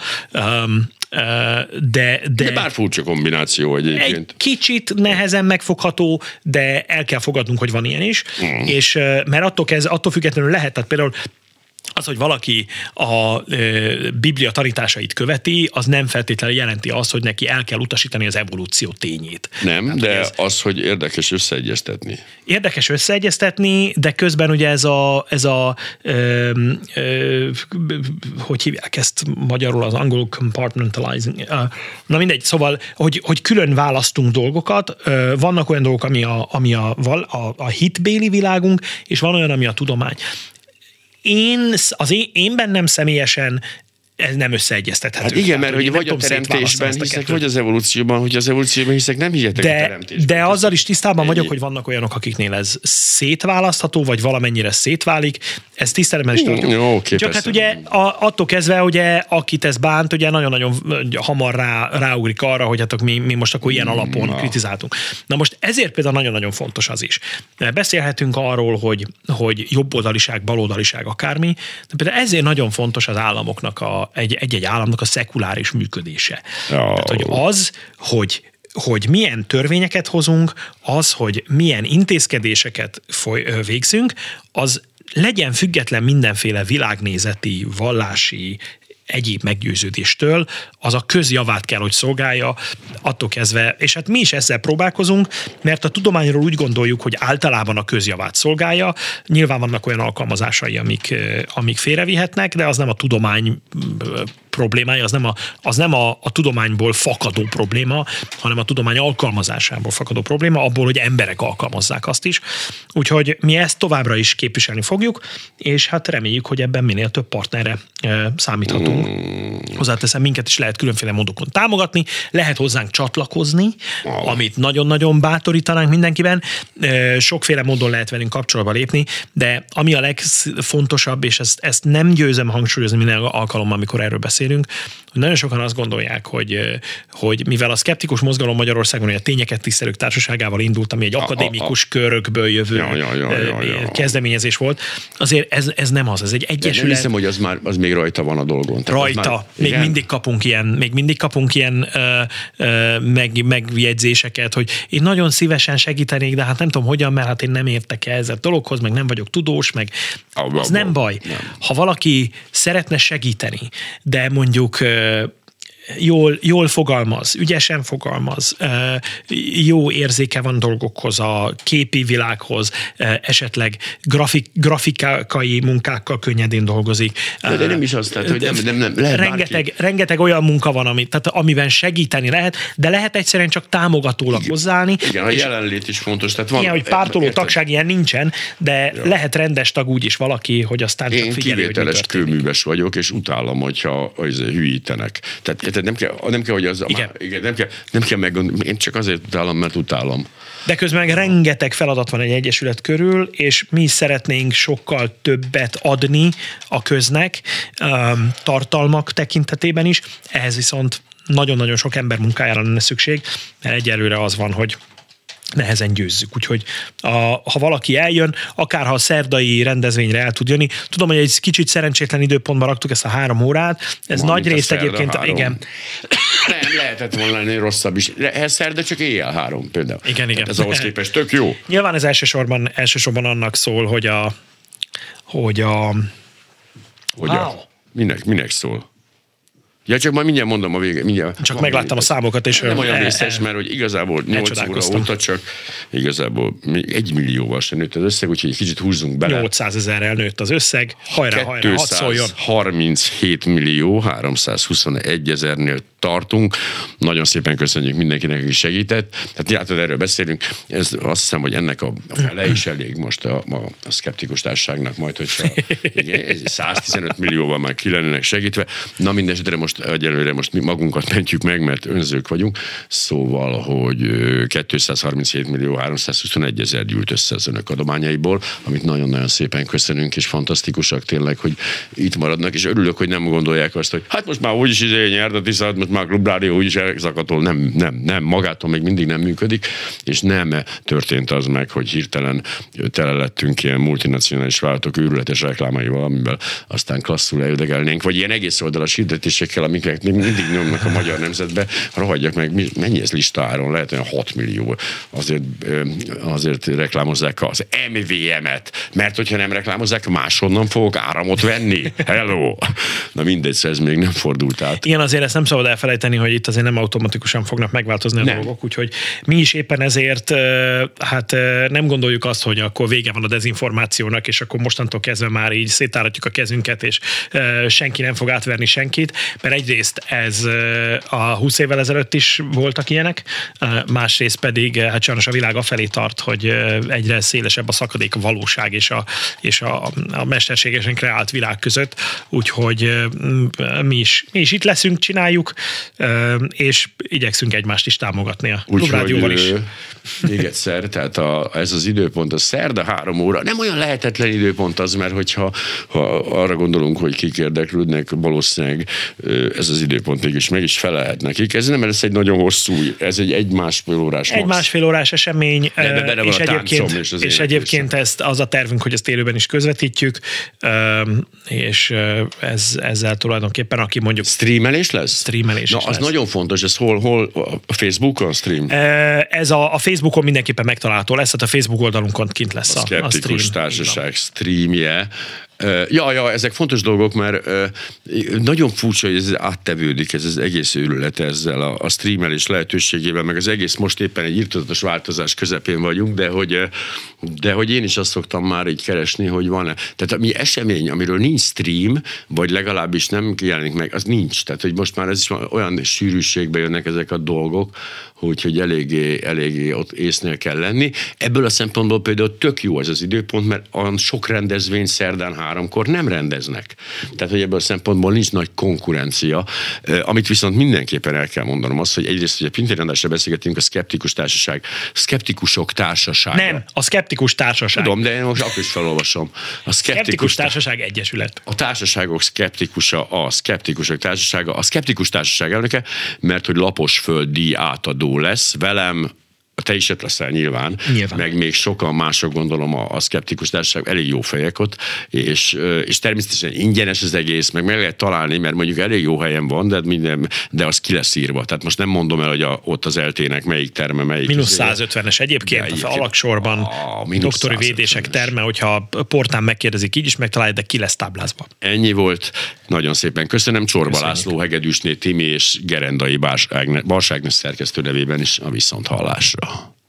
de bár furcsa kombináció egyébként. Egy kicsit nehezen megfogható, de el kell fogadnunk, hogy van ilyen is, és mert attól függetlenül lehet, tehát például az, hogy valaki a Biblia tanításait követi, az nem feltétlenül jelenti azt, hogy neki el kell utasítani az evolúció tényét. Nem, hát, de az, hogy érdekes összeegyeztetni. Érdekes összeegyeztetni, de közben ugye ez a hogy hívják ezt magyarul, az angol compartmentalizing. Na mindegy, szóval, hogy külön választunk dolgokat. Vannak olyan dolgok, ami a hitbéli világunk, és van olyan, ami a tudomány. Én bennem személyesen ez nem összeegyeztethető. Hát igen, mert hogy vagy a teremtésben hiszek, vagy az evolúcióban, hogy az evolúcióban hiszek, nem hihetek a teremtésben. De azzal is tisztában vagyok, hogy vannak olyanok, akiknél ez szétválasztható, vagy valamennyire szétválik. Ez tisztelemmel is tartjuk. Jó, csak hát ugye attól kezdve, ugye, akit ez bánt, ugye nagyon-nagyon hamar ráugrik arra, hogy hát mi most akkor ilyen alapon kritizáltunk. Na most ezért például nagyon-nagyon fontos az is. Beszélhetünk arról, hogy jobboldaliság, baloldaliság, akármi, de például ezért nagyon fontos az államoknak egy-egy államnak a szekuláris működése. Tehát, hogy hogy milyen törvényeket hozunk, az, hogy milyen intézkedéseket végzünk, az legyen független mindenféle világnézeti, vallási, egyéb meggyőződéstől, az a közjavát kell, hogy szolgálja, attól kezdve, és hát mi is ezzel próbálkozunk, mert a tudományról úgy gondoljuk, hogy általában a közjavát szolgálja, nyilván vannak olyan alkalmazásai, amik félrevihetnek, de az nem a tudomány problémája, az nem a tudományból fakadó probléma, hanem a tudomány alkalmazásából fakadó probléma, abból, hogy emberek alkalmazzák azt is. Úgyhogy mi ezt továbbra is képviselni fogjuk, és hát reméljük, hogy ebben minél több partnerre számíthatunk. Hozzáteszem, minket is lehet különféle módokon támogatni, lehet hozzánk csatlakozni, amit nagyon-nagyon bátorítanánk mindenkiben. Sokféle módon lehet velünk kapcsolatba lépni, de ami a legfontosabb, és ezt nem győzem hangsúlyozni minden alkalommal, amikor erről beszélünk, hogy nagyon sokan azt gondolják, hogy mivel a szkeptikus mozgalom Magyarországon a tényeket tisztelők társaságával indult, ami egy akadémikus körökből jövő kezdeményezés volt, azért ez nem az, ez egy egyesület. Nem hiszem, hogy az még rajta van a dolgon. Rajta. Még mindig kapunk ilyen megjegyzéseket, hogy én nagyon szívesen segítenék, de hát nem tudom hogyan, mert hát én nem értek ezzel a dologhoz, meg nem vagyok tudós, meg az nem baj. Ha valaki szeretne segíteni, de mondjuk jól fogalmaz, ügyesen fogalmaz, jó érzéke van dolgokhoz, a képi világhoz, esetleg grafikai munkákkal könnyedén dolgozik. De nem is az, tehát, hogy nem lehet rengeteg olyan munka van, amiben segíteni lehet, de lehet egyszerűen csak támogatólag hozzáállni. Igen, a jelenlét is fontos. Tehát van, ilyen, hogy pártoló tagság ilyen nincsen, de lehet rendes tag úgy is valaki, hogy aztán csak figyelő, hogy kivételes kőműves vagyok, és utálom, hogyha hülyítenek. Tehát nem kell, hogy az... Nem kell meggondolni. Én csak azért utálom, mert utálom. De közben rengeteg feladat van egy egyesület körül, és mi szeretnénk sokkal többet adni a köznek, tartalmak tekintetében is. Ehhez viszont nagyon-nagyon sok ember munkájára lenne szükség, mert egyelőre az van, hogy nehezen győzzük. Úgyhogy ha valaki eljön, akár ha a szerdai rendezvényre el tud jönni, tudom, hogy egy kicsit szerencsétlen időpontban raktuk ezt a 3 órát, ez nagy részt egyébként, igen. Nem, lehetett volna lenni rosszabb is. Ez szerda csak éjjel 3 például. Igen. Ez ahhoz képest tök jó. Nyilván ez elsősorban annak szól, hogy Minek szól? Ja, csak majd mindjárt mondom a végén. Mindjárt. Csak megláttam a számokat, és... Nem olyan részes, mert hogy igazából 8 óra óta csak igazából 1 millióval sem nőtt az összeg, úgyhogy egy kicsit húzzunk bele. 800 000-rel nőtt az összeg. Hajrá, hadd szóljon. 37 millió 321 000-nél tartunk. Nagyon szépen köszönjük mindenkinek, aki segített. Tehát látod, erről beszélünk. Ez azt hiszem, hogy ennek a fele is elég most a szkeptikus társaságnak majd, hogyha 115 millióval már ki lennének segítve. Na mindesetre egyelőre most mi magunkat mentjük meg, mert önzők vagyunk. Szóval, hogy 237 millió 321 000 gyűlt össze az önök adományaiból, amit nagyon-nagyon szépen köszönünk, és fantasztikusak tényleg, hogy itt maradnak, és örülök, hogy nem gondolják azt, hogy hát most már úgyis nyert a Tiszát, most már a Klubrádió úgyis elszakadtól. Nem, magától még mindig nem működik, és nem történt az meg, hogy hirtelen tele lettünk ilyen multinacionális vállalatok őrületes reklámaival, amivel aztán klasszul eljödegelnénk, vagy ilyen egész oldalas hirdetésekkel, amiket mindig nyomnak a Magyar Nemzetbe, rohadjak meg, mennyi ez listáron, lehet olyan 6 millió. Azért reklámozzák az MVM-et, mert hogyha nem reklámozzák, máshonnan fogok áramot venni. Hello! Na mindegy, ez még nem fordult át. Igen, azért ezt nem szabad elfelejteni, hogy itt azért nem automatikusan fognak megváltozni a dolgok, úgyhogy mi is éppen ezért nem gondoljuk azt, hogy akkor vége van a dezinformációnak, és akkor mostantól kezdve már így szétáratjuk a kezünket, és senki nem fog átverni senkit, mert egyrészt ez a 20 évvel ezelőtt is voltak ilyenek, másrészt pedig hát sajnos a világ afelé tart, hogy egyre szélesebb a szakadék a valóság és a mesterségesen kreált világ között, úgyhogy mi is itt leszünk, csináljuk, és igyekszünk egymást is támogatni a Klubrádióval is. Még egyszer, tehát ez az időpont, a szerda 3 óra, nem olyan lehetetlen időpont az, mert hogyha arra gondolunk, hogy kik érdeklődnek, valószínűleg ez az időpont mégis meg is felelhet nekik. Ez nem lesz egy nagyon hosszú, ez egy másfél órás. Egy másfél órás esemény, és egyébként ezt az a tervünk, hogy ezt élőben is közvetítjük, és ezzel tulajdonképpen, aki mondjuk... Streamelés lesz? Streamelés Na, az lesz. Nagyon fontos, ez hol a Facebookon stream? Ez a Facebookon mindenképpen megtalálható lesz, tehát a Facebook oldalunkon kint lesz a Szkeptikus Társaság streamje. Ja, ezek fontos dolgok, mert nagyon furcsa, hogy ez áttevődik, ez az egész őrület ezzel a streamelés lehetőségével, meg az egész most éppen egy irtózatos változás közepén vagyunk, de hogy én is azt szoktam már így keresni, hogy van-e. Tehát ami esemény, amiről nincs stream, vagy legalábbis nem jelenik meg, az nincs. Tehát, hogy most már ez is olyan sűrűségbe jönnek ezek a dolgok, hogy eléggé ott észnél kell lenni. Ebből a szempontból például tök jó ez az időpont, mert olyan sok rendezvény szerdán 3-kor nem rendeznek. Tehát, hogy ebből a szempontból nincs nagy konkurencia. Amit viszont mindenképpen el kell mondanom az, hogy egyrészt, hogy a Pintérendásra beszélgetünk, a Szkeptikusok Társasága. Nem, a Szkeptikus Társaság. Tudom, de én most akkor is felolvasom. A Szkeptikus Társaság Egyesület. A társaságok szkeptikusa, a Szkeptikusok Társasága, a Szkeptikus Társaság elnöke, mert hogy Laposföld díj átadó lesz velem, te is leszel nyilván, meg még sokan mások, gondolom a Szkeptikus Társaság, elég jó fejek ott, és természetesen ingyenes az egész, meg lehet találni, mert mondjuk elég jó helyen van, de az ki lesz írva. Tehát most nem mondom el, hogy ott az eltének melyik terme, melyik. -150-es egyébként, a alaksorban doktori védések terme, hogyha a portán megkérdezik, így is megtalálják, de ki lesz táblázva. Ennyi volt. Nagyon szépen köszönöm. Csorba László, Hegedűsné Timi és Gerendai Bars Ágnes szerkesztő nevében is a viszonthallásra.